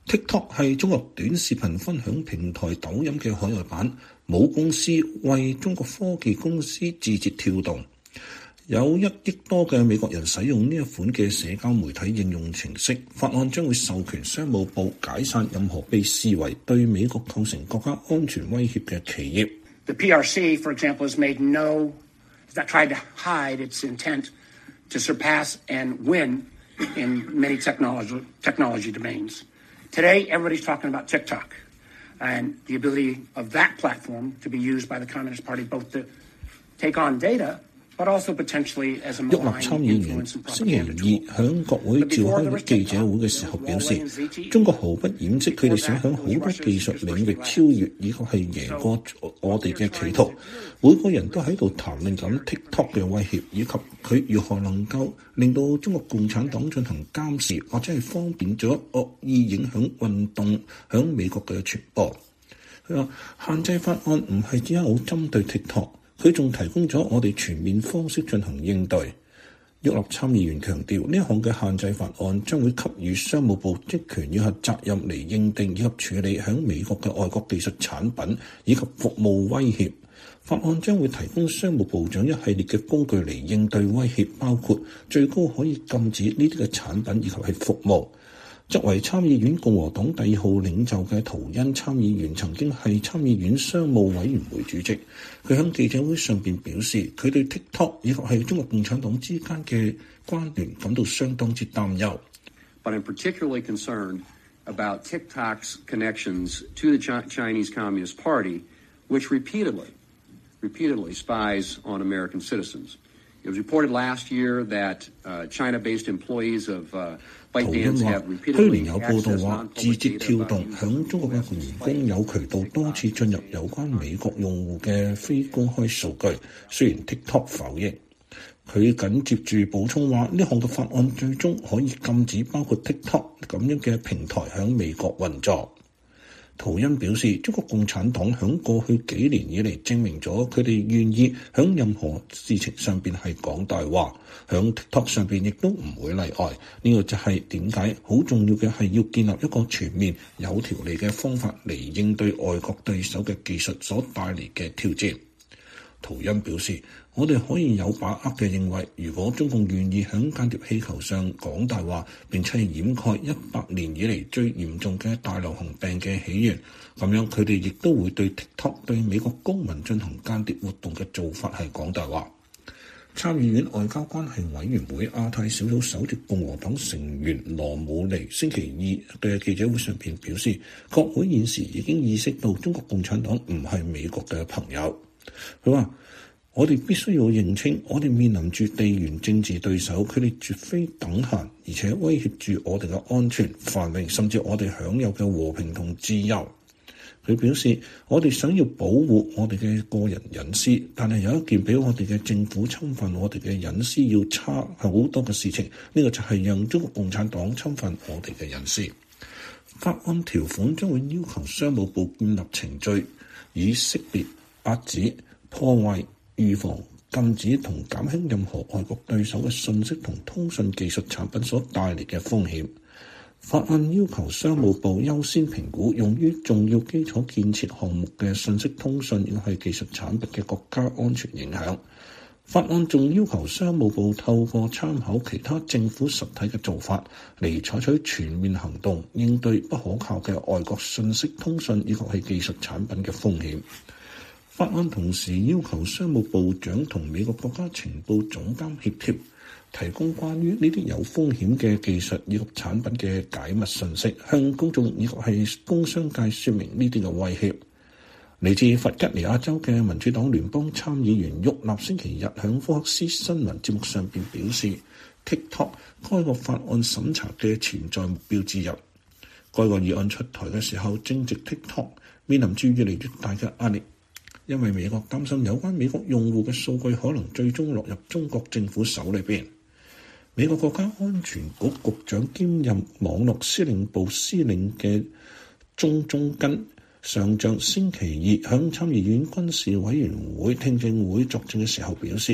[SPEAKER 7] TikTok 係中國短視頻分享平台抖音嘅海外版，母公司為中國科技公司字節跳動。有一億多嘅美國人使用呢一款嘅社交媒體應用程式，法案將會授權商務部解散任何被視為對美國構成國家安全威脅嘅企業。
[SPEAKER 8] The P R C, for example, has made no, has not tried to hide its intent to surpass and win in many technology technology domains. Today, everybody's talking about TikTok and the ability of that platform to be used by the Communist Party both to take on data, but also potentially as a malign influence and propaganda tool.
[SPEAKER 7] 星期二響國會召開記者會嘅時候表示，中國毫不掩飾佢哋想響好多技術領域超越，以及係贏過我哋嘅企圖。每個人都喺度談論緊 TikTok 嘅威脅，以及佢如何能夠令到中國共產黨進行監視，或者係方便咗惡意影響運動響美國嘅傳播。佢話限制法案唔係只有針對 TikTok。佢仲提供咗我哋全面方式進行應對。沃納參議員強調，呢一項嘅限制法案將會給予商務部職權以及責任嚟認定以及處理響美國嘅外國技術產品以及服務威脅。法案將會提供商務部長一系列嘅工具嚟應對威脅，包括最高可以禁止呢啲嘅產品以及係服務。作為參議院共和黨第二號領袖嘅圖恩參議員曾經係參議院商務委員會主席，佢喺記者會上邊表示，佢對 TikTok 以及係中國共產黨之間嘅關聯感到相當之擔憂。
[SPEAKER 9] But I'm particularly concerned about TikTok's connections to the Chinese Communist Party, which repeatedly, repeatedly spies on American citizens. It was reported last year that uh, China-based employees of uh,
[SPEAKER 7] 圖恩話：去年有報道話，字節跳動響中國嘅員工有渠道多次進入有關美國用戶嘅非公開數據。雖然 TikTok 否認，佢緊接住補充話：呢項嘅法案最終可以禁止包括 TikTok 咁樣嘅平台響美國運作。圖恩表示，中國共產黨響過去幾年以嚟證明咗佢哋願意響任何事情上邊係講大話，響 TikTok 上邊亦都唔會例外。呢個就係點解好重要嘅係要建立一個全面有條理嘅方法嚟應對外國對手嘅技術所帶嚟嘅挑戰。圖恩表示，我哋可以有把握嘅認為，如果中共願意響間諜氣球上講大話，並且掩蓋一百年以嚟最嚴重嘅大流行病嘅起源，咁樣佢哋亦都會對 TikTok 對美國公民進行間諜活動嘅做法係講大話。參議院外交關係委員會亞太小組首席共和黨成員羅姆尼星期二嘅記者會上邊表示，國會現時已經意識到中國共產黨唔係美國嘅朋友。佢話：我哋必須要認清，我哋面臨住地緣政治對手，佢哋絕非等閒，而且威脅住我哋嘅安全、繁榮，甚至我哋享有嘅和平同自由。佢表示，我哋想要保護我哋嘅個人隱私，但係有一件比我哋嘅政府侵犯我哋嘅隱私要差好多嘅事情，呢、這個就係讓中國共產黨侵犯我哋嘅隱私。法案條款將會要求商務部建立程序，以識別、遏止、破壞、預防、禁止同減輕任何外國對手嘅信息同通訊技術產品所帶嚟嘅風險。法案要求商務部優先評估用於重要基礎建設項目嘅信息通訊亦係技術產品嘅國家安全影響。法案仲要求商務部透過參考其他政府實體嘅做法嚟採取全面行動，應對不可靠嘅外國信息通訊以及係技術產品嘅風險。法案同時要求商務部長同美國國家情報總監協調，提供關於呢啲有風險嘅技術以及產品嘅解密信息，向公眾以及係工商界說明呢啲嘅威脅。嚟自弗吉尼亞州嘅民主黨聯邦參議員沃納星期日響福克斯新聞節目上邊表示 ，TikTok 該個法案審查嘅潛在目標之一。該個議案出台嘅時候，正值 TikTok 面臨住越嚟越大嘅壓力。因為美國擔心有關美國用戶嘅數據可能最終落入中國政府手裏邊。美國國家安全局局長兼任網絡司令部司令嘅鍾中根上將星期二向參議院軍事委員會聽證會作證嘅時候表示，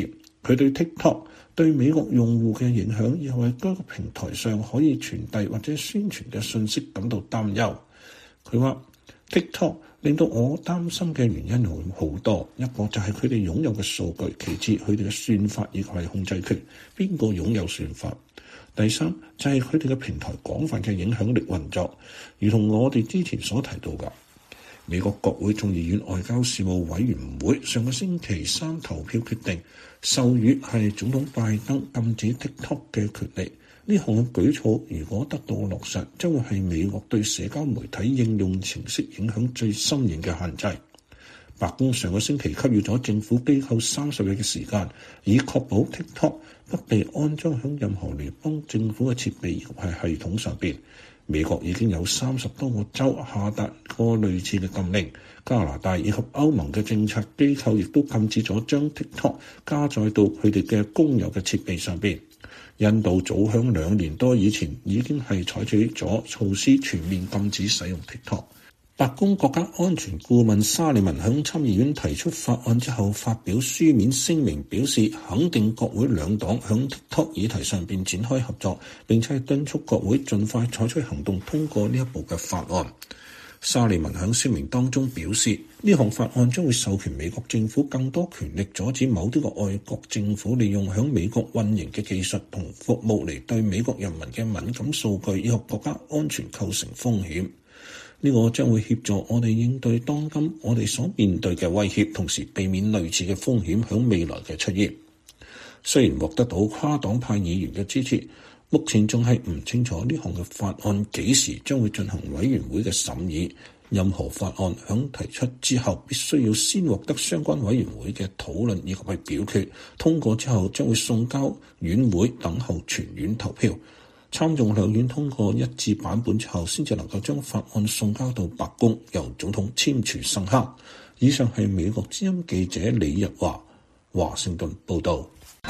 [SPEAKER 7] 佢對 TikTok 對美國用戶嘅影響，以及喺該個平台上可以傳遞或者宣傳嘅信息感到擔憂。佢話 TikTok 令到我擔心嘅原因有好多，一個就係佢哋擁有嘅數據，其次佢哋嘅算法以及係控制權，邊個擁有算法？第三就係佢哋嘅平台廣泛嘅影響力運作，如同我哋之前所提到嘅。美國國會眾議院外交事務委員會上個星期三投票決定，授予係總統拜登禁止 TikTok 嘅權力。呢項舉措如果得到落實，將會係美國對社交媒體應用程式影響最深遠嘅限制。白宮上個星期給予咗政府機構三十日嘅時間，以確保 TikTok 不被安裝喺任何聯邦政府嘅設備以及係系統上邊。美國已經有三十多個州下達過類似嘅禁令，加拿大以及歐盟嘅政策機構亦都禁止咗將 TikTok 加載到佢哋嘅公有嘅設備上邊。印度早響兩年多以前已經係採取咗措施，全面禁止使用 TikTok。白宮國家安全顧問沙利文響參議院提出法案之後，發表書面聲明，表示肯定國會兩黨響 TikTok 議題上邊展開合作，並且敦促國會盡快採取行動通過呢一部嘅法案。沙利文響聲明當中表示，呢項法案將會授權美國政府更多權力，阻止某啲個外國政府利用響美國運營嘅技術同服務嚟對美國人民嘅敏感數據以及國家安全構成風險。呢個將會協助我哋應對當今我哋所面對嘅威脅，同時避免類似嘅風險響未來嘅出現。雖然獲得到跨黨派議員嘅支持，目前仲係唔清楚呢項嘅法案幾時將會進行委員會嘅審議。任何法案響提出之後，必須要先獲得相關委員會嘅討論以及係表決，通過之後將會送交院會等候全院投票。參眾兩院通過一致版本之後，先至能夠將法案送交到白宮，由總統簽署生效。以上係美國之音記者李日華華盛頓報道。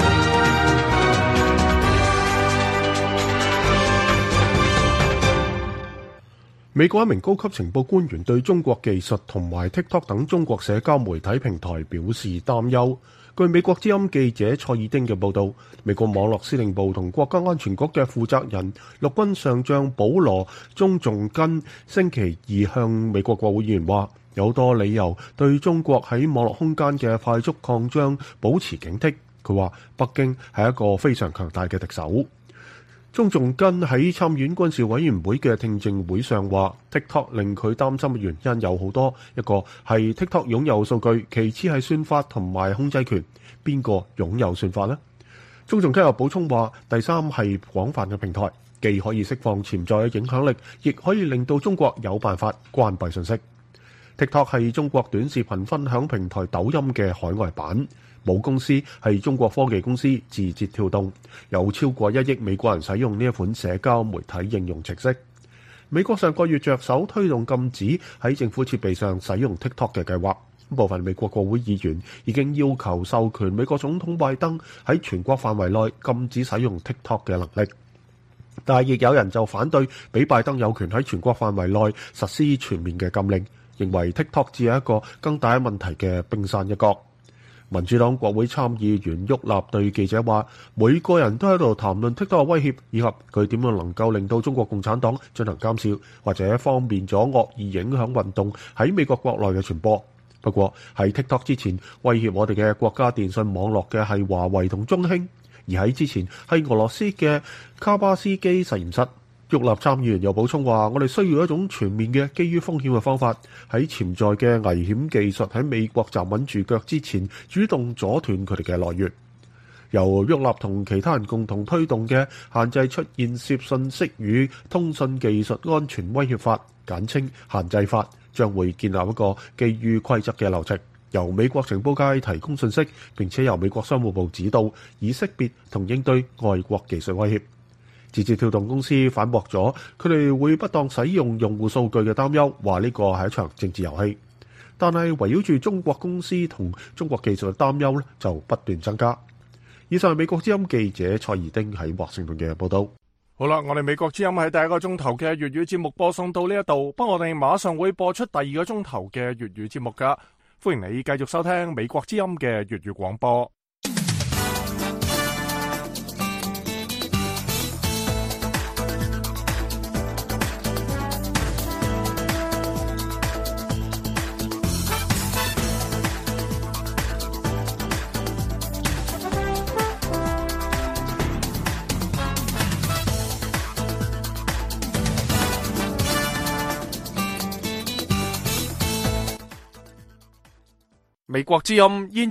[SPEAKER 1] 美國一名高級情報官員對中國技術同埋 TikTok 等中國社交媒體平台表示擔憂。據美國之音記者蔡爾丁嘅報導，美國網絡司令部同國家安全局嘅負責人陸軍上將保羅鍾仲根星期二向美國國會議員話，有多理由對中國喺網絡空間嘅快速擴張保持警惕。佢話北京係一個非常強大嘅敵手。鍾仲根喺參議院軍事委員會嘅聽證會上話 TikTok 令佢擔心嘅原因有好多，一個係 TikTok 擁有數據，其次係算法同埋控制權。邊個擁有算法呢？鍾仲根又補充話，第三係廣泛嘅平台，既可以釋放潛在嘅影響力，亦可以令到中國有辦法關閉信息。TikTok 係中國短視頻分享平台抖音嘅海外版。母公司係中國科技公司字節跳動，有超過一億美國人使用呢一款社交媒體應用程式。美國上個月着手推動禁止喺政府設備上使用 TikTok 嘅計劃，部分美國國會議員已經要求授權美國總統拜登喺全國範圍內禁止使用 TikTok 嘅能力，但係亦有人就反對俾拜登有權喺全國範圍內實施全面嘅禁令，認為 TikTok 只係一個更大問題嘅冰山一角。民主黨國會參議員沃納對記者話，每個人都喺度談論 TikTok 嘅威脅，以及佢點樣能夠令到中國共產黨進行監視，或者方便咗惡意影響運動喺美國國內嘅傳播。不過喺 TikTok 之前，威脅我哋嘅國家電信網絡嘅係華為同中興，而喺之前係俄羅斯嘅卡巴斯基實驗室。沃納參議員又補充話，我哋需要一種全面嘅基於風險嘅方法，喺潛在嘅危險技術喺美國站穩住腳之前，主動阻斷佢哋嘅來源。由沃納同其他人共同推動嘅限制出現涉信息與通訊技術安全威脅法，簡稱限制法，將會建立一個基於規則嘅流程，由美國情報界提供信息，並且由美國商務部指導，以識別同應對外國技術威脅。字節跳動公司反駁咗佢哋會不當使用用戶數據嘅擔憂，話呢個係一場政治遊戲。但係圍繞住中國公司同中國技術嘅擔憂咧，就不斷增加。以上係美國之音記者蔡怡丁喺華盛頓嘅報道。
[SPEAKER 2] 好啦，我哋美國之音喺第一個鐘頭嘅粵語節目播送到呢一度，不過我哋馬上會播出第二個鐘頭嘅粵語節目噶，歡迎你繼續收聽美國之音嘅粵語廣播。 美國之音煙